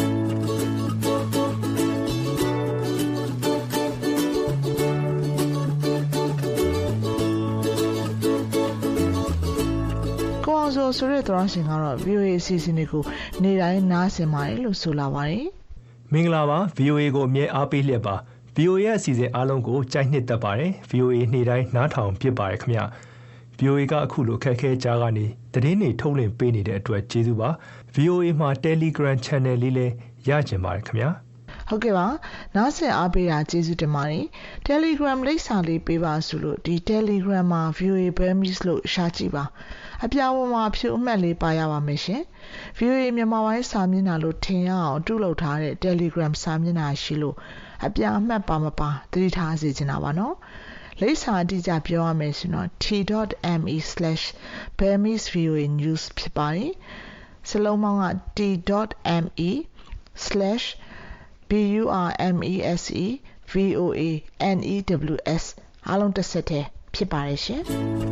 ဆိုဆိုရတဲ့ရှင်ကတော့ ဗီအိုအေ အစီအစဉ်တွေကိုနေတိုင်းနားဆင်ပါတယ်လို့ဆိုလာပါတယ်။မင်္ဂလာပါ ဗီအိုအေ ကိုအမြဲအားပေးလျက်ပါ။ ဗီအိုအေ ရဲ့အစီအစဉ်အားလုံးကိုကြိုက်နှစ်သက်ပါတယ်။ ဗီအိုအေ နေတိုင်းနားထောင်ဖြစ်ပါတယ်ခင်ဗျာ။ ဗီအိုအေ ကအခုလိုခက်ခဲကြားကနေသတင်းတွေထုတ်လွှင့်ပေးနေတဲ့အတွက်ကျေးဇူးပါ။ ဗီအိုအေ မှာ Telegram Channel လေးလည်းရကျင်ပါတယ်ခင်ဗျာ။ဟုတ်ကဲ့ပါနားဆင်အားပေးတာကျေးဇူးတင်ပါတယ် Telegram လိပ်စာလေးပေးပါဆိုလို့ဒီ Telegram မှာ ဗီအိုအေ Burmese လို့ရှာကြည့်ပါအပြာပေါ်မှာဖြူအမှတ်လေးပါရပါမယ်ရှင် ဗီအိုအေ မြန်မာပိုင်းစာမျက်နှာလို့ထင်ရအောင်တုလုပ်ထားတဲ့ Telegram စာမျက်နှာရှိလို့အပြာအမှတ်ပါမပါသတိထားစေချင်တာပါနော်လိပ်စာအတိအကျပြောရမယ်ဆိုတော့ t dot m e slash burmese voa news ဖြစ်ပါတယ်စလုံးပေါင်းက t dot m e slash b u r m e s e v o a n e w s အားလုံးတစ်ဆက်တည်းဖြစ်ပါတယ်ရှင်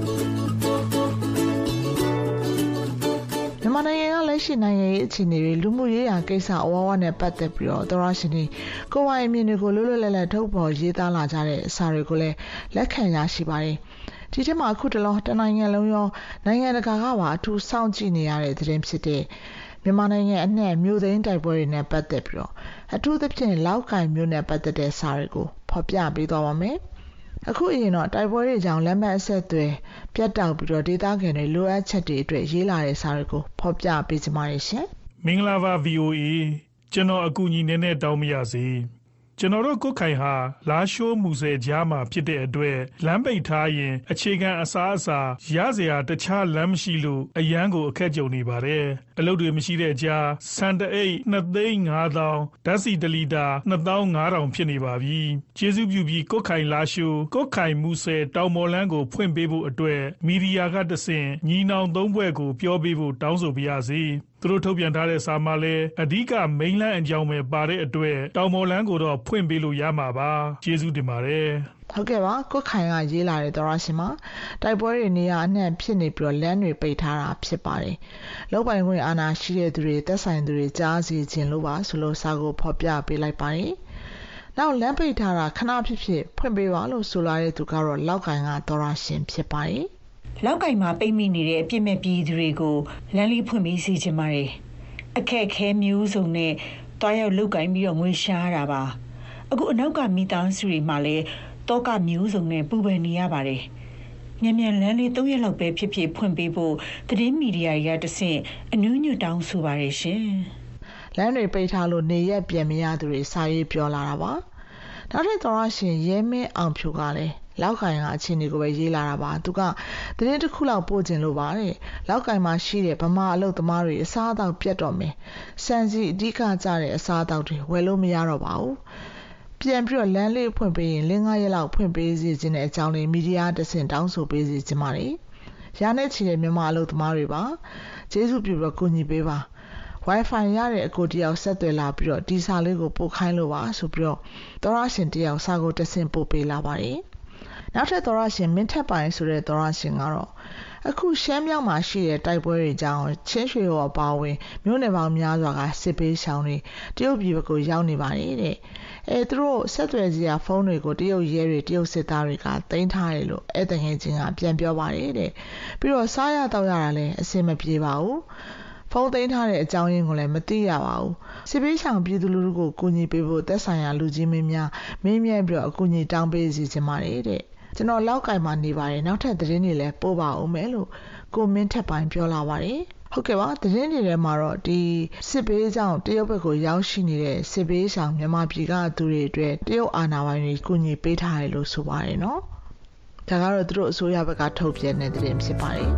မြန်မာနိုင်ငံကလက်ရှိနိုင်ငံရေးအခြေအနေတွေလူမှုရေးရာကိစ္စအဝါဝနဲ့ပတ်သက်ပြီးတော့သောရရှင်တွေကိုယ်ပိုင်အမြင်တွေကိုလွတ်လွတ်လပ်လပ်ထုတ်ဖော်ရေးသားလာကြတဲ့အစာတွေကိုလည်းလက်ခံရရှိပါတယ်။ဒီထက်မှအခုတလောတနိုင်ငံလုံးရောနိုင်ငံတကာကပါအထူးစောင့်ကြည့်နေရတဲ့သတင်းဖြစ်တဲ့မြန်မာနိုင်ငံအနှံ့မြို့သိမ်းတိုက်ပွဲတွေနဲ့ပတ်သက်ပြီးတော့အထူးသဖြင့်လောက်ကင်မြို့နဲ့ပတ်သက်တဲ့စာတွေကိုဖော်ပြပေးသွားပါမယ်။အခုအရင်တော့တိုက်ပွဲတွေကြောင့်လက်မှတ်အဆက်အသွယ်ပြတ်တောက်ပြီးတော့ဒေသခံတွေလိုအပ်ချက်တွေအတွက်ရေးလာတဲ့စာတွေကိုဖော်ပြပေးကြပါရရှင်။မင်္ဂလာပါ ဗီအိုအေ ကျွန်တော်အကူအညီနည်းနည်းတောင်းမရစေ။ကျွန်တော်တို့ကုတ်ခိုင်ဟာလာရှိုးမူဆယ်ကြားမှာဖြစ်တဲ့အတွက်လမ်းပိတ်ထားရင်အခြေခံအစားအစာရစရာတခြားလမ်းမရှိလို့အရန်ကိုအခက်ကြုံနေပါတယ်အလုပ်တွေမရှိတဲ့ကြားစံတအိတ်နှစ်သိန်းငါးသောင်းဓာတ်ဆီတစ်လီတာနှစ်သောင်းငါးထောင်ဖြစ်နေပါပြီကျေးဇူးပြုပြီးကုတ်ခိုင်လာရှိုးကုတ်ခိုင်မူဆယ်တောင်မော်လန်းကိုဖွင့်ပေးဖို့အတွက်မီဒီယာကတဆင့်ညီနောင်သုံးဘွဲ့ကိုပြောပေးဖို့တောင်းဆိုပါရစေသူတို့ထုတ်ပြန်ထားတဲ့စာမှာလည်းအဓိကမိန်းလန်းအကြောင်းပဲပါတဲ့အတွက်တောင်မော်လန်းကိုတော့ဖွင့်ပေးလို့ရမှာပါကျေးဇူးတင်ပါတယ်ဟုတ်ကဲ့ပါကုတ်ခိုင်ကရေးလာတဲ့သောရရှင်မှာတိုက်ပွဲတွေနေရာအနှံ့ဖြစ်နေပြီးတော့လမ်းတွေပိတ်ထားတာဖြစ်ပါတယ်လောက်ပိုင်ခွင့်အာဏာရှိတဲ့သူတွေသက်ဆိုင်သူတွေကြားစီခြင်းလို့ပါဆိုလို့စာကိုဖော်ပြပေးလိုက်ပါတယ်နောက်လမ်းပိတ်ထားတာခဏဖြစ်ဖြစ်ဖွင့်ပေးပါလို့ဆိုလာတဲ့သူကတော့လောက်ကင်ကသောရရှင်ဖြစ်ပါတယ်လောက်ကင်မှာပိတ်မိနေတဲ့အပြစ်မဲ့ပြည်သူတွေကိုလမ်းလေးဖွင့်ပေးစီခြင်းပါတယ်အခက်ခဲမျိုးစုံနဲ့တွားရောက်လောက်ကင်ပြီးတော့ငွေရှားတာပါအခုအနောက်ကမိသားစုတွေမှာလည်းတောကမျိုးစုံနဲ့ပူပန်နေရပါတယ်။မြန်မြန်လမ်းလေးသုံးရက်လောက်ပဲဖြစ်ဖြစ်ဖွင့်ပေးဖို့သတင်းမီဒီယာတွေကတဆင့်အနူးညွတ်တောင်းဆိုပါတယ်ရှင်။လမ်းတွေပိတ်ထားလို့နေရက်ပြန်မရသူတွေစာရေးပြောလာတာပါ။နောက်ထပ်သောရရှင်ရဲမင်းအောင်ဖြူကလည်းလောက်ကိုင်ကအခြေအနေကိုပဲရေးလာတာပါ။သူကသတင်းတစ်ခုလောက်ပို့ခြင်းလို့ပါတဲ့။လောက်ကိုင်မှာရှိတဲ့ဗမာအလုပ်သမားတွေအစားအသောက်ပြတ်တော့မယ်။စံစီအဓိကကျတဲ့အစားအသောက်တွေဝယ်လို့မရတော့ပါဘူး။ပြန်ပြီးတော့လမ်းလေးဖွင့်ပေးရင်လင်းကားရက်လောက်ဖွင့်ပေးစီခြင်းတဲ့အကြောင်းလေးမီဒီယာတဆင့်တောင်းဆိုပေးစီခြင်းပါလေ။ရာနဲ့ချီတဲ့မြန်မာအလုပ်သမားတွေပါ။ကျေးဇူးပြုပြီးကူညီပေးပါ။ Wi-Fi ရတဲ့အကိုတယောက်ဆက်သွယ်လာပြီးတော့ဒီစာလေးကိုပို့ခိုင်းလို့ပါဆိုပြီးတော့သောရရှင်တယောက်စာကိုတဆင့်ပို့ပေးလာပါတယ်။နောက်ထပ်သောရရှင်မင်းထက်ပိုင်ဆိုတဲ့သောရရှင်ကတော့အခုရှမ်းမြောက်မှာရှိတဲ့တိုက်ပွဲတွေကြောင့်ချင်းရွှေရောအပါအဝင်မြို့နယ်ပေါင်းများစွာကစစ်ပေးရှောင်တွေတရုတ်ပြည်ဘက်ကိုရောက်နေပါတယ်တဲ့။အဲသူတို့ဆက်သွယ်စရာဖုန်းတွေကိုတရုတ်ရဲတွေတရုတ်စစ်သားတွေကတင်ထားတယ်လို့အဲ့တငယ်ချင်းကပြန်ပြောပါတယ်တဲ့။ပြီးတော့စားရတော့ရတာလည်းအဆင်မပြေပါဘူး။ဖုန်းသိမ်းထားတဲ့အကြောင်းရင်းကိုလည်းမသိရပါဘူး။စစ်ပေးရှောင်ပြည်သူလူထုကိုကူညီပေးဖို့သက်ဆိုင်ရာလူကြီးမင်းများမင်းမြတ်ပြီးတော့အကူအညီတောင်းပေးစီခြင်းပါတယ်တဲ့။ကျွန်တော်လောက်ကင်မှာနေပါတယ်နောက်ထပ်သတင်းတွေလည်းပို့ပါဦးမယ်လို့ကိုမင်းထက်ပိုင်းပြောလာပါတယ်ဟုတ်ကဲ့ပါသတင်းတွေထဲမှာတော့ဒီစစ်ပေးကြောင့်တရုတ်ဘက်ကိုရောက်ရှိနေတဲ့စစ်ပေးဆောင်မြန်မာပြည်ကသူတွေအတွက်တရုတ်အာဏာပိုင်တွေကူညီပေးထားတယ်လို့ဆိုပါတယ်နော်ဒါကတော့သူတို့အစိုးရဘက်ကထုတ်ပြန်တဲ့သတင်းဖြစ်ပါတယ်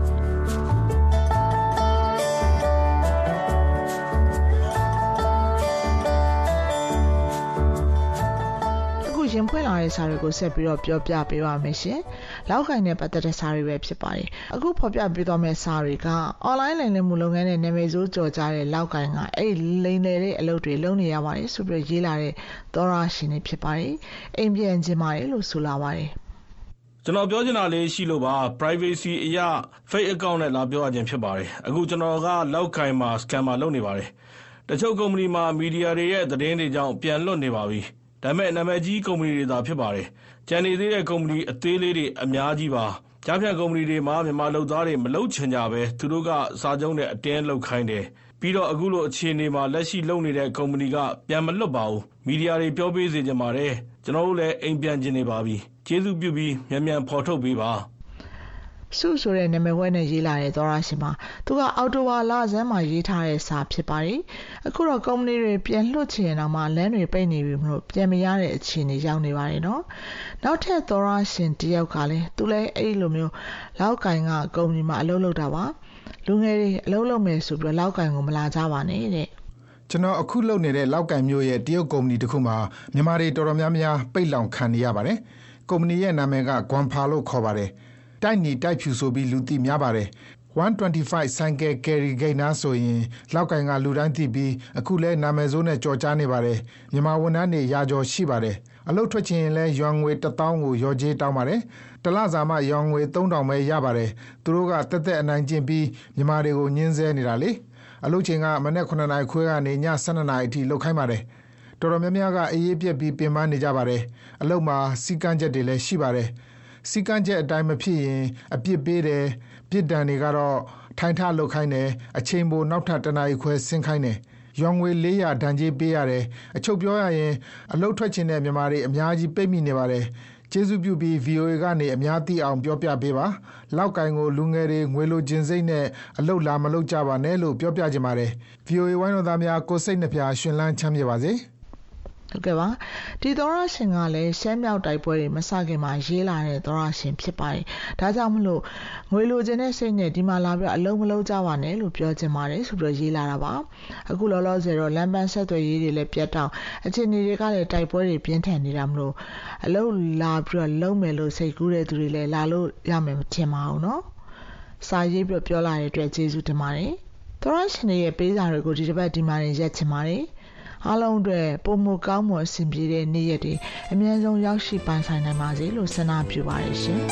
ရင်ဖွင့်လာတဲ့စာတွေကိုဆက်ပြီးတော့ပြောပြပေးပါမယ်ရှင်။လောက်ကိုင်နဲ့ပတ်သက်တဲ့စာတွေပဲဖြစ်ပါတယ်။အခုဖော်ပြပေးသွားမယ့်စာတွေက online လိမ်လည်မှုလုပ်ငန်းနဲ့နာမည်ဆိုးကြော်ကြားတဲ့လောက်ကိုင်ကအဲ့လိမ်လည်တဲ့အလုပ်တွေလုပ်နေရပါတယ်ဆိုပြီးရေးလာတဲ့သောရရှင်တွေဖြစ်ပါတယ်။အိမ်ပြန်ခြင်းပါတယ်လို့ဆိုလာပါတယ်။ကျွန်တော်ပြောချင်တာလေးရှိလို့ပါ privacy အရာ fake account နဲ့လာပြောရခြင်းဖြစ်ပါတယ်အခုကျွန်တော်ကလောက်ခိုင်မှာ scammer လုပ်နေပါတယ်တချို့ကုမ္ပဏီမှာမီဒီယာတွေရဲ့သတင်းတွေကြောင့်ပြန်လွတ်နေပါပြီဒါပေမဲ့နာမည်ကြီးကုမ္ပဏီတွေသာဖြစ်ပါတယ်ကျန်နေသေးတဲ့ကုမ္ပဏီအသေးလေးတွေအများကြီးပါကြားဖြတ်ကုမ္ပဏီတွေမှာမြန်မာလုပ်သားတွေမလုပ်ချင်ကြပဲသူတို့ကစာချုပ်နဲ့အတင်းလုပ်ခိုင်းတယ်ပြီးတော့အခုလိုအခြေအနေမှာလက်ရှိလုပ်နေတဲ့ကုမ္ပဏီကပြန်မလွတ်ပါဘူးမီဒီယာတွေပြောပေးစေချင်ပါတယ်ကျွန်တော်တို့လည်းအိမ်ပြန်ကျင်နေပါပြီကျေးဇူးပြုပြီးမြန်မြန်ဖော်ထုတ်ပေးပါစုဆိုတဲ့နာမည်ဝဲနဲ့ရေးလာတဲ့သောရရှင်မှာသူကအော်တိုဝါလာဇန်မှာရေးထားတဲ့စာဖြစ်ပါတယ်အခုတော့ကုမ္ပဏီတွေပြန်လွှတ်ချင်တော့မှလမ်းတွေပိတ်နေပြီမလို့ပြန်မရတဲ့အခြေအနေရောက်နေပါတယ်နော်နောက်ထပ်သောရရှင်တယောက်ကလည်းသူလည်းအဲ့လိုမျိုးလောက်ကင်ကကုမ္ပဏီမှာအလုပ်လုပ်တာပါလူငယ်တွေအလုပ်လုပ်မယ်ဆိုပြီးတော့လောက်ကင်ကိုမလာကြပါနဲ့တဲ့ကျွန်တော်အခုလုပ်နေတဲ့လောက်ကင်မျိုးရဲ့တရုတ်ကုမ္ပဏီတစ်ခုမှာမြန်မာတွေတော်တော်များများပိတ်လောင်ခံနေရပါတယ်ကုမ္ပဏီရဲ့နာမည်ကဂွမ်ဖာလို့ခေါ်ပါတယ်တိုက်နီတိုက်ဖြူဆိုပြီးလူသိများပါတယ်one twenty-five ဆိုင်ကယ်ကယ်ရီဂိတ်နာဆိုရင်လောက်ကင်ကလူတိုင်းသိပြီးအခုလဲနာမည်ဆိုးနဲ့ကြော်ကြားနေပါတယ်မြန်မာဝန်ထမ်းတွေရာကျော်ရှိပါတယ်အလုပ်ထွက်ချင်ရင်လဲရွာငွေone thousandကိုရော်ကြေးတောင်းပါတယ်တလစာမှရွာငွေthree thousandပဲရပါတယ်သူတို့ကတက်တက်အနိုင်ကျင့်ပြီးမြန်မာတွေကိုညှင်းဆဲနေတာလေအလုပ်ချိန်ကမနေ့nineနာရီခွဲကနေညtwelveနာရီအထိလုပ်ခိုင်းပါတယ်တော်တော်များများကအေးအေးပြက်ပြီးပင်ပန်းနေကြပါတယ်အလုပ်မှာစီကန်းချက်တွေလည်းရှိပါတယ်စီကန်းချက်အတိုင်းမဖြစ်ရင်အပြစ်ပေးတယ်ပြစ်ဒဏ်တွေကတော့ထိုင်ထလုပ်ခိုင်းတယ်အချိန်ပိုနောက်ထပ်တစ်နာရီခွဲဆင်းခိုင်းတယ်ရွာငွေfour hundredဒဏ်ကြေးပေးရတယ်အချုပ်ပြောရရင်အလုပ်ထွက်ချင်တဲ့မြန်မာတွေအများကြီးပိတ်မိနေပါတယ်ကျေးဇူးပြုပြီး V O A ကနေအများသိအောင်ပြောပြပေးပါလောက်ကင်ကိုလူငယ်တွေငွေလိုခြင်းစိတ်နဲ့အလုပ်လာမလုပ်ကြပါနဲ့လို့ပြောပြချင်ပါတယ် V O A ဝိုင်းတော်သားများကိုစိတ်နှပြရှင်လန်းချမ်းမြေပါစေဟုတ်ကဲ့ပါဒီသောရရှင်ကလည်းရှမ်းမြောက်တိုက်ပွဲတွေမစခင်မှာရေးလာတဲ့သောရရှင်ဖြစ်ပါတယ်ဒါကြောင့်မလို့ငွေလိုချင်တဲ့စိတ်နဲ့ဒီမှာလာပြီးအလုံးမလုံးကြပါနဲ့လို့ပြောချင်ပါတယ်ဆိုပြီးရေးလာတာပါအခုလောလောဆယ်တော့လမ်းပန်းဆက်သွယ်ရေးတွေလည်းပြတ်တောက်အခြေအနေတွေကလည်းတိုက်ပွဲတွေပြင်းထန်နေတာမလို့အလုံးလာပြီးတော့လုံးမယ်လို့စိတ်ကူးတဲ့သူတွေလည်းလာလို့ရမယ်မထင်ပါဘူးเนาะစာရေးပြီးပြောလာတဲ့အတွက်ကျေးဇူးတင်ပါတယ်သောရရှင်ရဲ့ပေးစာတွေကိုဒီတစ်ပတ်ဒီမှာရက်ချင်ပါတယ်အားလုံးအတွက်ပုံမကောင်းမွန်အဆင်ပြေတဲ့နေ့ရက်တွေအများဆုံးရောက်ရှိပိုင်ဆိုင်နိုင်ပါစေလို့ဆန္ဒပြုပါတယ်ရှင်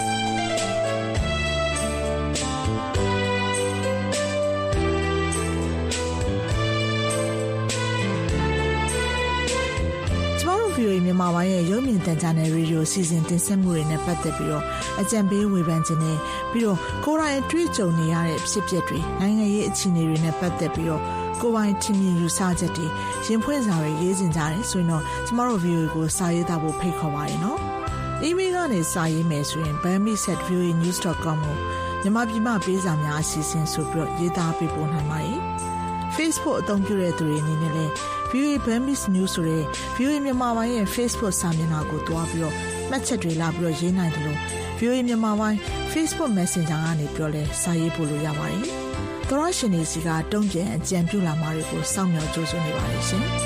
ဗီအိုအေမြန်မာပိုင်းရဲ့ရုပ်မြင်သံကြားနယ်ရေဒီယိုစီစဉ်တင်ဆက်မှုတွေနဲ့ပတ်သက်ပြီးတော့အကြံပေးဝေဖန်ခြင်းနဲ့ပြီးတော့ကိုယ်တိုင်အတွေ့အကြုံနေရတဲ့ဖြစ်ပျက်တွေနိုင်ငံရေးအခြေအနေတွေနဲ့ပတ်သက်ပြီးတော့ကိုယ်ပိုင်ထင်မြင်ယူဆချက်တွေရင်ဖွင့်စာတွေရေးတင်ကြတယ်ဆိုရင်တော့ကျမတို့ ဗီအိုအေ ကိုစာရေးသားဖို့ဖိတ်ခေါ်ပါတယ်နော်။ email ကနေစာရေးမယ်ဆိုရင် burmese at v o a news dot com ကိုမြန်မာပြည်မှာပေးစာများအစီအစဉ်ဆိုပြီးတော့ရေးသားပေးပို့နိုင်ပါတယ်။ Facebook အသုံးပြုတဲ့သူတွေအနေနဲ့လည်း ဗီအိုအေ Burmese News ဆိုတဲ့ ဗီအိုအေ မြန်မာပိုင်းရဲ့ Facebook စာမျက်နှာကိုတွားပြီးတော့မှတ်ချက်တွေလာပြီးတော့ရေးနိုင်တယ်လို့ ဗီအိုအေ မြန်မာပိုင်း Facebook Messenger ကနေပြောလဲစာရေးပို့လို့ရပါတယ်။သောရရှင်တွေစီကတုံ့ပြန်အကြံပြုလာမှာတွေကိုစောင့်မျှော်ကြိုးစွနေပါတယ်ရှင်။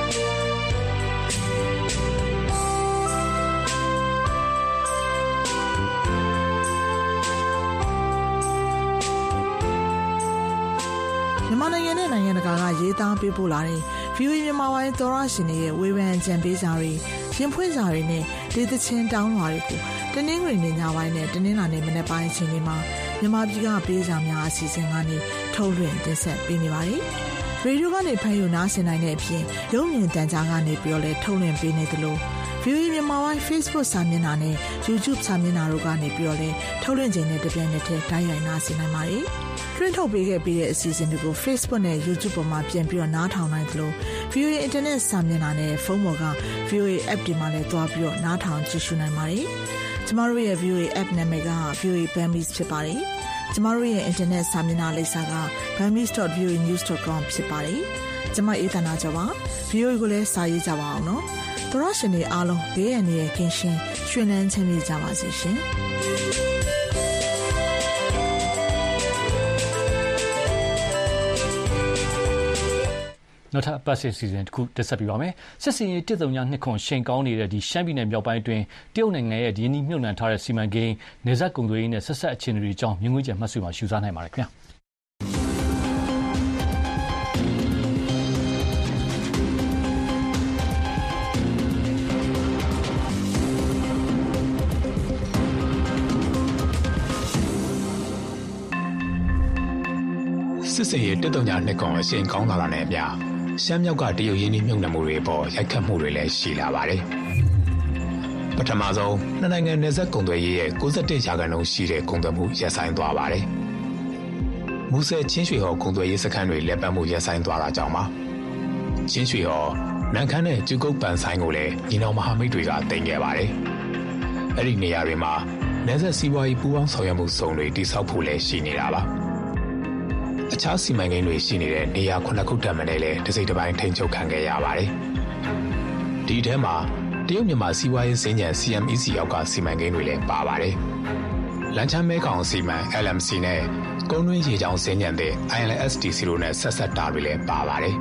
မြန်မာနိုင်ငံနဲ့နိုင်ငံတကာကရေးသားပေးပို့လာတဲ့ ဗီအိုအေ မြန်မာပိုင်းသောရရှင်တွေရဲ့ဝေဖန်အကြံပေးစာတွေရင်ဖွင့်စာတွေနဲ့ဒေသချင်းတောင်းလွှာတွေကိုတနင်္ဂနွေနေ့ညပိုင်းနဲ့တနင်္လာနေ့မနက်ပိုင်းအချိန်တွေမှာမြန်မာပြည်ကပေးစာများအစီအစဉ်ကနေထုတ်လွှင့်တင်ဆက်ပေးနေပါတယ်။ရေဒီယိုကနေဖန်ယူနားဆင်နိုင်တဲ့အပြင်ရုပ်မြင်သံကြားကနေပြောလဲထုတ်လွှင့်ပေးနေသလို ဗီအိုအေ မြန်မာပိုင်း Facebook စာမျက်နှာနဲ့ YouTube စာမျက်နှာတို့ကနေပြောလဲထုတ်လွှင့်ခြင်းနဲ့တပြိုင်နက်တည်းတိုက်ရိုက်နားဆင်နိုင်ပါတယ်။တွင်းထုတ်ပေးခဲ့ပြီးတဲ့အစီအစဉ်တွေကို Facebook နဲ့ YouTube ပေါ်မှာပြန်ပြီးတော့နားထောင်နိုင်သလို ဗီအိုအေ Internet စာမျက်နှာနဲ့ဖုန်းပေါ်က ဗီအိုအေ App တွေမှာလည်းတွားပြီးတော့နားထောင်ကြည့်ရှုနိုင်ပါတယ်။ကျမတို့ရဲ့ ဗီအိုအေ App နာမည်က ဗီအိုအေ Burmese ဖြစ်ပါတယ်။ကျမတို့ရဲ့ Internet စာမျက်နှာလိပ်စာက burmese dot v o a news dot com ဖြစ်ပါတယ်။ကျမအေးသနာကျော်ပါ။ ဗီအိုအေကိုလည်းစာရေးကြပါအောင်နော်။သောရရှင်တွေအားလုံးဘေးရန်ရဲ့ကင်းရှင်းရွှင်လန်းချမ်းမြေ့ကြပါစေရှင်။နောက်ထပ်ပတ်စစ်စီစဉ်တစ်ခုတက်ဆက်ပြပါမယ်။စစ်စင်ရေးတစ်သုံးညနှစ်ခွန်ရှိန်ကောင်းနေတဲ့ဒီရှမ်းပြည်နယ်မြောက်ပိုင်းတွင်တရုတ်နိုင်ငံရဲ့ဒီနီးမြုပ်နှံထားတဲ့စီမံကိန်းနေဆက်ကုန်သွယ်ရေးနဲ့ဆက်ဆက်အခြေအနေတွေအကြောင်းမြင်ကွင်းကျမှတ်စုမှာရှုစားနိုင်ပါတယ်ခင်ဗျာ။စစ်စင်ရေးတက်တုံညာနှစ်ကောင်အရှင်ကောင်းလာတာနဲ့အမျှရှမ်းမြောက်ကတရုတ်ရင်းနှီးမြှုပ်နှံမှုတွေပေါ်ရိုက်ခတ်မှုတွေလည်းရှိလာပါတယ်ပထမဆုံးနှစ်နိုင်ငံနယ်စပ်ကုန်သွယ်ရေးရဲ့၉၁ရာခိုင်နှုန်းရှိတဲ့ကုန်သွယ်မှုရပ်ဆိုင်းသွားပါတယ်မူဆယ်ချင်းရွှေဟော်ကုန်သွယ်ရေးစခန်းတွေလက်ပတ်မှုရပ်ဆိုင်းသွားတာကြောင့်ပါချင်းရွှေဟော်နန်ခမ်းနဲ့ကျူကုတ်ပန်ဆိုင်ကိုလည်းညီနောင်မဟာမိတ်တွေကတင်ခဲ့ပါတယ်အဲ့ဒီနေရာတွေမှာနယ်စပ်စီးပွားရေးပူးပေါင်းဆောင်ရွက်မှုစုံတွေတိစောက်ဖို့လည်းရှိနေတာပါအခြားစီမံကိန်းတွေရှိနေတဲ့နေရာခုနှစ်ခုတတ်မှလည်းတစ်စိတ်တစ်ပိုင်းထိန်းချုပ်ခံခဲ့ရပါတယ်ဒီထဲမှာတရုတ်မြန်မာစီးပွားရေးစင်ကြံ C M E C ရောက်ကစီမံကိန်းတွေလည်းပါပါတယ်လန်ချမ်းမဲကောင်စီမံ L M C နဲ့ကုန်းတွင်းရေကြောင်းစင်ကြံတဲ့ I L S D C တို့နဲ့ဆက်ဆက်တာတွေလည်းပါပါတယ်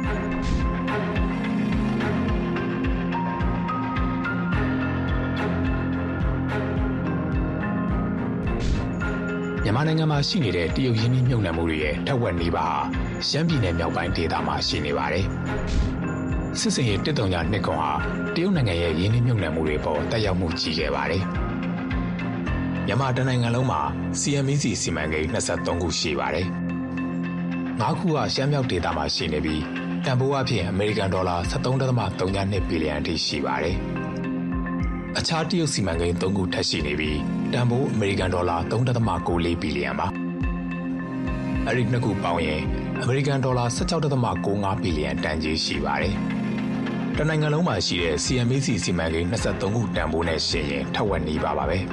မြန်မာနိုင်ငံမှာရှိနေတဲ့တရုတ်ရင်းနှီးမြှုပ်နှံမှုတွေရဲ့ထက်ဝက်နီးပါးရှမ်းပြည်နယ်မြောက်ပိုင်းဒေသမှာရှိနေပါတယ်။စစ်စင်ရေးတစ်တုံညာနှစ်ကောင်ဟာတရုတ်နိုင်ငံရဲ့ရင်းနှီးမြှုပ်နှံမှုတွေပေါ်တက်ရောက်မှုကြီးခဲ့ပါတယ်။မြန်မာတိုင်းနိုင်ငံလုံးမှာ C M E C စီမံကိန်း၂၃ခုရှိပါတယ်။၅ခုကရှမ်းမြောက်ဒေသမှာရှိနေပြီးတန်ဖိုးအဖြစ်အမေရိကန်ဒေါ်လာ ၁၃.၃၂ ဘီလီယံအထိရှိပါတယ်။အခြားတရုတ်စီမံကိန်း၃ခုထပ်ရှိနေပြီးတန်ဖိုးအမေရိကန်ဒေါ်လာ ၃.၉၄ ဘီလီယံပါ။အဲ့ဒီနှစ်ခုပေါင်းရင်အမေရိကန်ဒေါ်လာ ၁၆.၉၅ ဘီလီယံတန်ကြေးရှိပါတယ်။တနိုင်ငံလုံးမှာရှိတဲ့ C M E C စီမံကိန်း၂၃ခုတန်ဖိုးနဲ့ရှင်ရင်ထက်ဝက်နီးပါပါပဲ။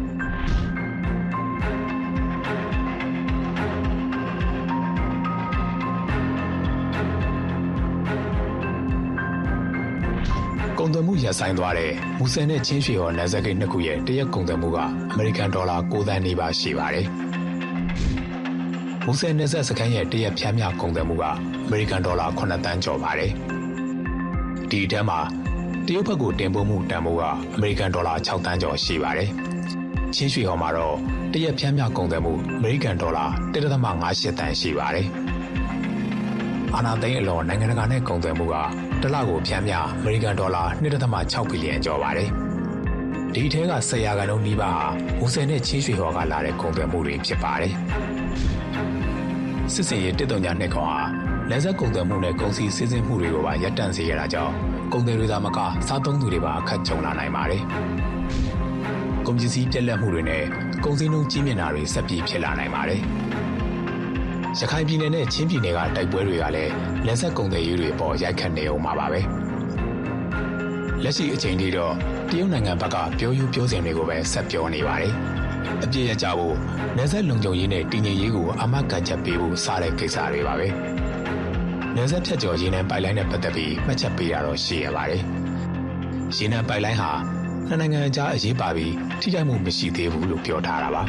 ကုန်သွယ်မှုရပ်ဆိုင်းသွားတဲ့မူဆယ်နဲ့ချင်းရွှေဟော်နယ်စပ်ဂိတ်နှစ်ခုရဲ့တရက်ကုန်သွယ်မှုကအမေရိကန်ဒေါ်လာ၉သန်းနီးပါးရှိပါတယ်။မူဆယ်နယ်စပ်စခန်းရဲ့တရက်ဖြန်းမြကုန်သွယ်မှုကအမေရိကန်ဒေါ်လာခုနှစ်သန်းကျော်ပါတယ်။ဒီအထဲမှာတရုတ်ဘက်ကိုတင်ပို့မှုတန်ဖိုးကအမေရိကန်ဒေါ်လာ၆သန်းကျော်ရှိပါတယ်။ချင်းရွှေဟော်မှာတော့တရက်ဖြန်းမြကုန်သွယ်မှုအမေရိကန်ဒေါ်လာ၁.၅၈သန်းရှိပါတယ်။အာဏာသိမ်းအလွန်နိုင်ငံတကာနဲ့ကုန်သွယ်မှုကတစ်လကိုဖြန်းမြအမေရိကန်ဒေါ်လာ ၂.၆ ဘီလီယံကျော်ပါတယ်။ဒီထဲက၁၀ရာခိုင်နှုန်းနီးပါးဟာမူဆယ်နဲ့ချင်းရွှေဟော်ကလာတဲ့ကုန်သွယ်မှုတွေဖြစ်ပါတယ်။စစ်စင်ရေးတစ်တုံညာနှစ်ကောင်ဟာနယ်စပ်ကုန်သွယ်မှုနဲ့ကုန်စည်စီးဆင်းမှုတွေကိုပါရပ်တန့်စေရတာကြောင့်ကုန်သည်တွေသာမကစားသုံးသူတွေပါအခက်ကြုံလာနိုင်ပါတယ်။ကုန်ပစ္စည်းပြက်လက်မှုတွေနဲ့ကုန်စည်နှုန်းကြီးမြင့်တာတွေဆက်ပြီးဖြစ်လာနိုင်ပါတယ်။ရခိုင်ပြည်နယ်နဲ့ချင်းပြည်နယ်ကတိုက်ပွဲတွေကလည်းလက်ဆက်ကုန်သည်ရေးတွေပေါ်ရိုက်ခတ်နေအောင်ပါပဲလက်ရှိအချိန်ထိတော့တရုတ်နိုင်ငံဘက်ကပြောယူပြောစင်တွေကိုပဲဆက်ပြောနေပါတယ်အပြည့်ရကြဖို့လက်ဆက်လုံခြုံရေးနဲ့တည်ငြိမ်ရေးကိုအမတ်ကန်ချက်ပေးဖို့စားတဲ့ကိစ္စတွေပါပဲလက်ဆက်ဖြတ်ကျော်ရင်းနှံပိုက်လိုင်းနဲ့ပတ်သက်ပြီးမှတ်ချက်ပေးတာတော့ရှိရပါတယ်ရင်းနှံပိုက်လိုင်းဟာနှစ်နိုင်ငံအကြားအရေးပါပြီးထိခိုက်မှုမရှိသေးဘူးလို့ပြောထားတာပါ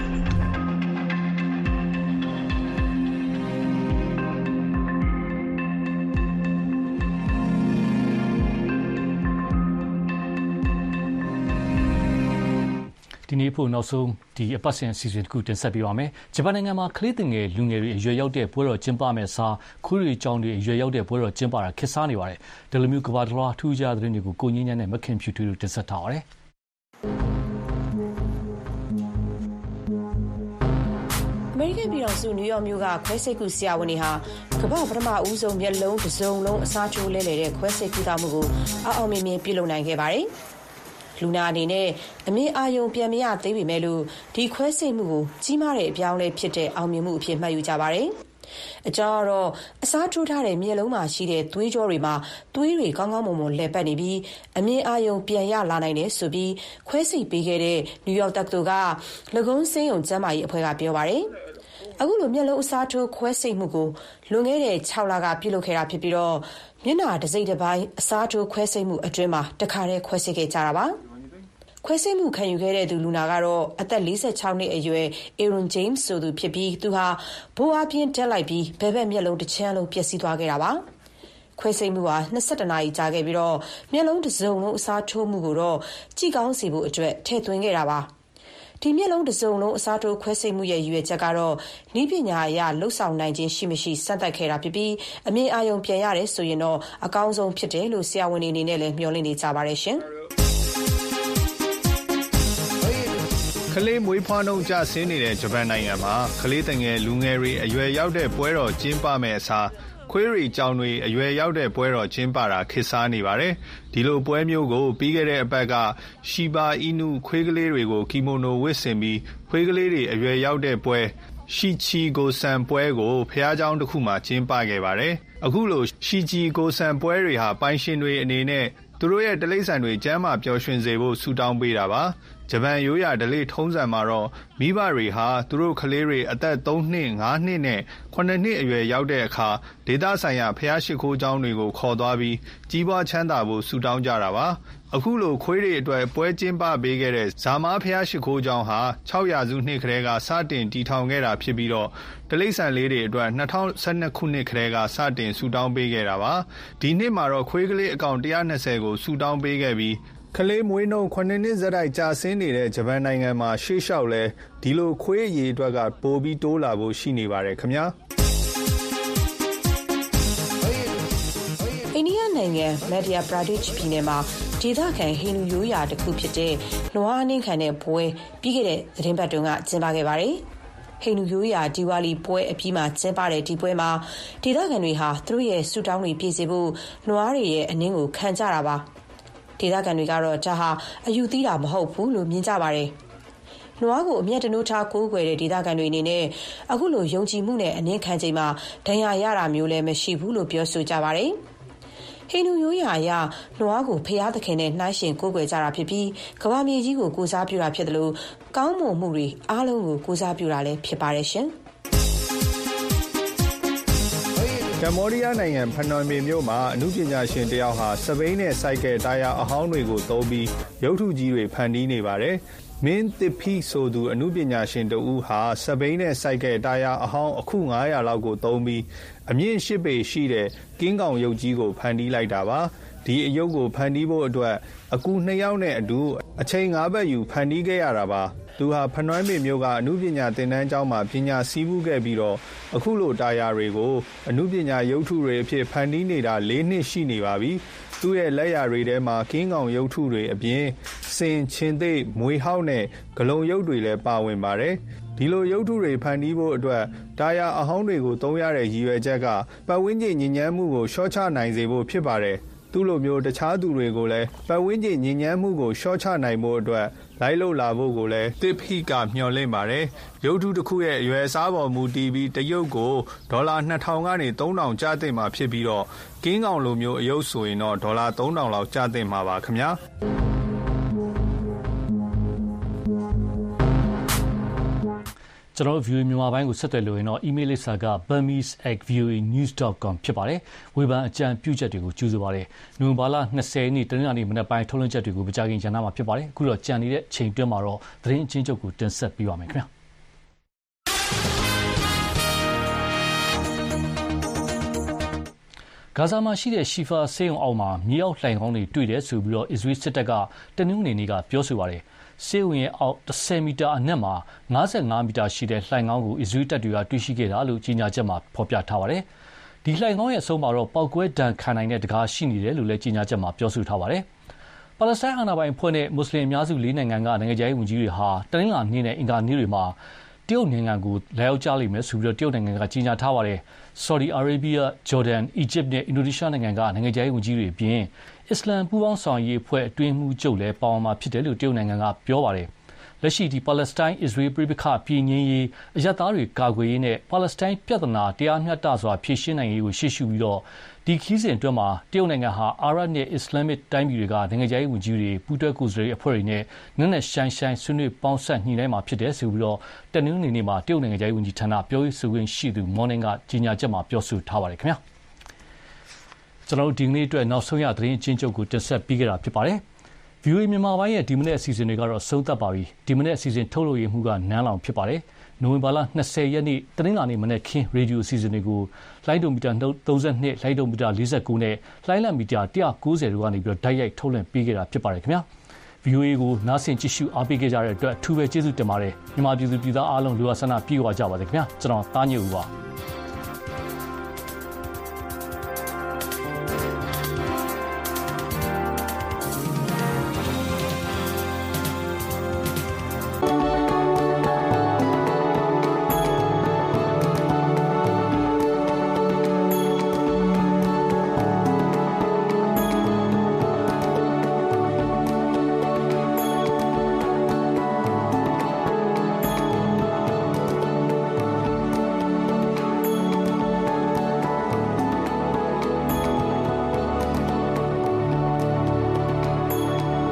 ဒီနေ့ဖို့နောက်ဆုံးဒီအပတ်စဉ်အစီအစဉ်တစ်ခုတင်ဆက်ပေးပါမယ်။ဂျပန်နိုင်ငံမှာကလေးသင်ငယ်လူငယ်တွေအရွယ်ရောက်တဲ့ပွဲတော်ကျင်းပမယ့်အစားခူးရီကျောင်းတွေအရွယ်ရောက်တဲ့ပွဲတော်ကျင်းပတာခေတ်စားနေပါတယ်။ဒီလိုမျိုးကမ္ဘာတစ်လွှားထူးခြားတဲ့သတင်းတွေကိုကိုငင်းညမ်းနဲ့မခင်ဖြူထူတို့တင်ဆက်ထားပါတယ်။အမေရိကန်ပြည်ထောင်စုနယူးယောက်မြို့ကခွဲစိတ်ကုဆရာဝန်တွေဟာကမ္ဘာပထမဦးဆုံးမျက်လုံးတစ်စုံလုံးအစားချိုးလဲလှယ်တဲ့ခွဲစိတ်ကုသမှုကိုအောင်အောင်မြင်မြင်ပြုလုပ်နိုင်ခဲ့ပါတယ်။လူနာအနေနဲ့အမြင်အာရုံပြန်မရသေးပေမဲ့လို့ဒီခွဲစိတ်မှုကိုကြီးမားတဲ့အပြောင်းလဲဖြစ်တဲ့အောင်မြင်မှုအဖြစ်မှတ်ယူကြပါတယ်။အကြောင်းကတော့အစားထိုးထားတဲ့မျက်လုံးမှာရှိတဲ့သွေးကြောတွေမှာသွေးတွေကောင်းကောင်းမွန်မွန်လှည့်ပတ်နေပြီးအမြင်အာရုံပြန်ရလာနိုင်တယ်ဆိုပြီးခွဲစိတ်ပေးခဲ့တဲ့နယူးယောက်တက္ကသိုလ်ကလကုန်းစင်းယုံကျန်းမာရေးအဖွဲ့ကပြောပါတယ်။အခုလိုမျက်လုံးအစားထိုးခွဲစိတ်မှုကိုလွန်ခဲ့တဲ့၆လကပြုလုပ်ခဲ့တာဖြစ်ပြီးတော့မျက်နှာတစ်စိတ်တစ်ပိုင်းအစားထိုးခွဲစိတ်မှုအတွင်းမှာတခါတည်းခွဲစိတ်ခဲ့ကြတာပါခွဲစိတ်မှုခံယူခဲ့တဲ့သူလူနာကတော့အသက်၄၆နှစ်အရွယ် Aaron James ဆိုသူဖြစ်ပြီးသူဟာဘိုးအပြင်းတက်လိုက်ပြီးဘဲဘက်မျက်လုံးတစ်ချမ်းလုံးပျက်စီးသွားခဲ့တာပါခွဲစိတ်မှုဟာ၂၁နာရီကြာခဲ့ပြီးတော့မျက်လုံးတစ်စုံလုံးအစားထိုးမှုကိုတော့ကြည့်ကောင်းစေဖို့အတွက်ထည့်သွင်းခဲ့တာပါဒီမျက်လုံးတစ်စုံလုံးအစားထိုးခွဲစိတ်မှုရဲ့ရည်ရွယ်ချက်ကတော့နည်းပညာအရလှုပ်ဆောင်နိုင်ခြင်းရှိမရှိစမ်းသပ်ခဲ့တာဖြစ်ပြီးအမြင်အာရုံပြန်ရတယ်ဆိုရင်တော့အကောင်းဆုံးဖြစ်တယ်လို့ဆရာဝန်တွေအနေနဲ့လည်းမျှော်လင့်နေကြပါတယ်ရှင်ခကလေးမွေးဖွားနှုန်းကျဆင်းနေတဲ့ဂျပန်နိုင်ငံမှာကလေးတငယ်လူငယ်တွေအရွယ်ရောက်တဲ့ပွဲတော်ကျင်းပမဲ့အစားခွေးရီကြောင်တွေအရွယ်ရောက်တဲ့ပွဲတော်ကျင်းပတာခေတ်စားနေပါတယ်။ဒီလိုပွဲမျိုးကိုပြီးခဲ့တဲ့အပတ်ကရှီဘာအီနုခွေးကလေးတွေကိုကီမိုနိုဝတ်ဆင်ပြီးခွေးကလေးတွေအရွယ်ရောက်တဲ့ပွဲရှီချီကိုဆန်ပွဲကိုဖျားเจ้าတစ်ခုမှာကျင်းပခဲ့ပါတယ်။အခုလိုရှီချီကိုဆန်ပွဲတွေဟာပိုင်ရှင်တွေအနေနဲ့သူတို့ရဲ့တလိမ့်ဆန်တွေကျမ်းမာပျော်ရွှင်စေဖို့ဆုတောင်းပေးတာပါ။ဂျပန်ရိုးရာဓလေ့ထုံးစံမှာတော့မိဘတွေဟာသူတို့ကလေးတွေအသက်သုံးနှစ်ငါးနှစ်နဲ့ခုနှစ်နှစ်အရွယ်ရောက်တဲ့အခါဒေသဆိုင်ရာဖျားရှိခိုးကျောင်းတွေကိုခေါ်သွားပြီးကြီးပွားချမ်းသာဖို့ဆုတောင်းကြတာပါ။အခုလိုခွေးတွေအတွက်ပွဲကျင်းပပေးခဲ့တဲ့ဇာမားဖျားရှိခိုးကျောင်းဟာခြောက်ရာစုနှစ်ခရဲကစတင်တည်ထောင်ခဲ့တာဖြစ်ပြီးတော့တလိမ့်ဆန်လေးတွေအတွက်၂၀၁၂ခုနှစ်ခရဲကစတင်ဆုတောင်းပေးခဲ့တာပါ။ဒီနှစ်မှာတော့ခွေးကလေးအကောင်၁၂၀ကိုဆုတောင်းပေးခဲ့ပြီးကလေးမွေးနှုန်းခုနှစ်နှစ်ဆက်တိုက်ကြာဆင်းနေတဲ့ဂျပန်နိုင်ငံမှာရှေ့လျှောက်လဲဒီလိုခွေးအရေးအတွက်ကပိုပြီးတိုးလာဖို့ရှိနေပါတယ်ခင်ဗျာအိန္ဒိယနိုင်ငံမက်ဒျာပရာဒိချ်ပြည်နယ်မှာဒေသခံဟိန္ဒူရိုးရာတစ်ခုဖြစ်တဲ့နွားအနှင်းခံတဲ့ပွဲပြီးခဲ့တဲ့သတင်းပတ်တုန်းကကျင်းပခဲ့ပါတယ်ဟိန္ဒူရိုးရာဒီဝါလီပွဲအပြီးမှာကျင်းပတဲ့ဒီပွဲမှာဒေသခံတွေဟာသူတို့ရဲ့ဆုတောင်းတွေပြည့်စေဖို့နွားတွေရဲ့အနှင်းကိုခံကြတာပါဒေသခံတွေကတော့ဒါဟာအယူသီးတာမဟုတ်ဘူးလို့မြင်ကြပါတယ်။နွားကိုအမျက်တနိုးထားကိုးကွယ်တဲ့ဒေသခံတွေအနေနဲ့အခုလိုယုံကြည်မှုနဲ့အနည်းခံချိန်မှာဒဏ်ရာရတာမျိုးလည်းမရှိဘူးလို့ပြောဆိုကြပါတယ်။ဟိန္ဒူရိုးရာအရနွားကိုဖျားသခင်နဲ့နှိုင်းယှဉ်ကိုးကွယ်ကြတာဖြစ်ပြီးကမ္ဘာမြေကြီးကိုကိုးစားပြုတာဖြစ်တယ်လို့ကောင်းမွန်မှုတွေအားလုံးကိုကိုးစားပြုတာလည်းဖြစ်ပါတယ်ရှင်။ကမ္ဘောဒီးယားနိုင်ငံဖနွမ်ပင်မြို့မှာအမှုပညာရှင်တယောက်ဟာစပိန်နဲ့စိုက်ကယ်တာယာအဟောင်းတွေကိုသုံးပြီးရုပ်ထုကြီးတွေဖန်တီးနေပါတယ်။မင်းသစ်ဖီဆိုသူအမှုပညာရှင်တဦးဟာစပိန်နဲ့စိုက်ကယ်တာယာအဟောင်းအခုငါးရာလောက်ကိုသုံးပြီးအမြင့်ရှစ်ပေရှိတဲ့ကင်းကောင်ရုပ်ကြီးကိုဖန်တီးလိုက်တာပါ။ဒီအယုတ်ကိုဖန်တီးဖို့အတွက်အကူနှစ်ယောက်နဲ့အတူအချိန်၅ပတ်ယူဖန်တီးခဲ့ရတာပါ။သူဟာဖနွမ်းပင်မြို့ကအမှုပညာသင်တန်းကျောင်းမှာပညာစည်းဝေးခဲ့ပြီးတော့အခုလိုတာယာတွေကိုအမှုပညာရုပ်ထုတွေအဖြစ်ဖန်တီးနေတာ၄နှစ်ရှိနေပါပြီ။သူ့ရဲ့လက်ရာတွေထဲမှာကင်းကောင်ရုပ်ထုတွေအပြင်စင်ချင်းသိမွေဟောက်နဲ့ဂလုံရုပ်တွေလည်းပါဝင်ပါတယ်။ဒီလိုရုပ်ထုတွေဖန်တီးဖို့အတွက်တာယာအဟောင်းတွေကိုသုံးရတဲ့ရည်ရွယ်ချက်ကပတ်ဝန်းကျင်ညဉ့်ဉန်းမှုကိုလျှော့ချနိုင်စေဖို့ဖြစ်ပါတယ်။သူ့လိုမျိုးတခြားသူတွေကိုလည်းပတ်ဝန်းကျင်ညဉ့်ဉန်းမှုကိုလျှော့ချနိုင်ဖို့အတွက်လိုက်လို့လာဖို့ကိုလည်းတစ်ဖိကမျှော်လင့်ပါတယ်။ရုပ်ထုတစ်ခုရဲ့အရွယ်အစားပေါ်မူတည်ပြီးတရုတ်ကိုဒေါ်လာနှစ်ထောင်ကနေသုံးထောင်ကျသင့်မှာဖြစ်ပြီးတော့ကင်းကောင်လိုမျိုးအယုတ်ဆိုရင်တော့ဒေါ်လာသုံးထောင်လောက်ကျသင့်မှာပါခင်ဗျာ။ကျွန်တော် view မြန်မာပိုင်းကိုဆက်သွယ်လို့ရင်တော့ email လိပ်စာက burmese at v o a news dot com ဖြစ်ပါတယ်။ဝေဖန်အကြံပြုချက်တွေကိုကြိုဆိုပါရစေ။နိုဝင်ဘာလ၂၀ရက်နေ့တနင်္လာနေ့မနက်ပိုင်းထုတ်လွှင့်ချက်တွေကိုမကြာခင်ရန်နာမှာဖြစ်ပါတယ်။အခုတော့ကြံနေတဲ့ချိန်တွင်းမှာတော့သတင်းအချင်းချုပ်ကိုတင်ဆက်ပေးပါမယ်ခင်ဗျာ။ဂါဇာမှာရှိတဲ့ရှီဖာဆေးရုံအောက်မှာမြေအောက်လှိုဏ်ခေါင်းတွေတွေ့တယ်ဆိုပြီးတော့အစ္စရေးစစ်တပ်ကတနင်္ဂနွေနေ့ကပြောဆိုပါတယ်။ဆေးရုံရဲ့အောက်၁၀မီတာအနက်မှာ၅၅မီတာရှိတဲ့လှိုဏ်ခေါင်းကိုအစ္စရေးတပ်တွေကတွေ့ရှိခဲ့တာလို့ကြေညာချက်မှာဖော်ပြထားပါတယ်။ဒီလှိုဏ်ခေါင်းရဲ့အဆုံးမှာတော့ပောက်ကွဲဒဏ်ခံနိုင်တဲ့တကားရှိနေတယ်လို့လည်းကြေညာချက်မှာပြောဆိုထားပါတယ်။ပါလက်စတိုင်းအာဏာပိုင်အဖွဲ့နဲ့မွတ်စလင်အများစုလေးနိုင်ငံကနိုင်ငံခြားရေးဝန်ကြီးတွေဟာတနင်္လာနေ့နဲ့အင်္ဂါနေ့တွေမှာတရုတ်နိုင်ငံကိုလာရောက်ကြလိမ့်မယ်ဆိုပြီးတော့တရုတ်နိုင်ငံကကြေညာထားပါတယ်။ Saudi Arabia, Jordan, Egypt နဲ့ Indonesia နိုင်ငံကနိုင်ငံခြားရေးဝန်ကြီးတွေအပြင်အစ္စလမ်ပူးပေါင်းဆောင်ရွက်ရေးအဖွဲ့အတွင်းမှူးချုပ်လည်းပါဝင်မှာဖြစ်တယ်လို့တရုတ်နိုင်ငံကပြောပါတယ်။လက်ရှိဒီပါလက်စတိုင်းအစ္စရေးပြည်ပခပြည်ငင်းရေးအရသားတွေကာကွယ်ရေးနဲ့ပါလက်စတိုင်းပြည်ထနာတရားမျှတစွာဖြေရှင်းနိုင်ရေးကိုရှေ့ရှုပြီးတော့ဒီခီးစဉ်အတွင်းမှာတရုတ်နိုင်ငံဟာအာရပ်နဲ့အစ္စလာမစ်တိုင်းပြည်တွေကနိုင်ငံခြားရေးဝန်ကြီးတွေပူးတွဲကိုယ်စားလှယ်အဖွဲ့တွေနဲ့နက်နက်ရှိုင်းရှိုင်းဆွေးနွေးပေါင်းစပ်ညှိနှိုင်းမှာဖြစ်တယ်ဆိုပြီးတော့တနင်္ဂနွေနေ့မှာတရုတ်နိုင်ငံခြားရေးဝန်ကြီးဌာနပြောရေးဆိုခွင့်ရှိသူမော်နင်းကကြေညာချက်မှာပြောဆိုထားပါတယ်ခင်ဗျာ။ကျွန်တော်တို့ဒီနေ့အတွက်နောက်ဆုံးရသတင်းအချင်းချုပ်ကိုတင်ဆက်ပေးခဲ့တာဖြစ်ပါတယ်။ V O A မြန်မာပိုင်းရဲ့ဒီမနေ့အစီအစဉ်တွေကတော့ဆုံးသက်ပါပြီ။ဒီမနေ့အစီအစဉ်ထုတ်လို့ရမှုကနန်းလောင်ဖြစ်ပါတယ်။နိုဝင်ဘာလ၂၀ရက်နေ့တနင်္လာနေ့မနေ့ခင်းရေဒီယိုအစီအစဉ်တွေကိုလိုင်းဒိုမီတာ၃၂လိုင်းဒိုမီတာ၄၉နဲ့လိုင်းလံမီတာ၁၉၀တို့ကနေပြီးတော့ဓာတ်ရိုက်ထုတ်လွှင့်ပေးခဲ့တာဖြစ်ပါတယ်ခင်ဗျာ။ V O A ကိုနားဆင်ကြည့်ရှုအားပေးခဲ့ကြတဲ့အတွက်အထူးပဲကျေးဇူးတင်ပါတယ်။မြန်မာပြည်သူပြည်သားအားလုံးလူဝဆန္ဒပြေဝကြပါစေခင်ဗျာ။ကျွန်တော်သားညိုဦးပါ။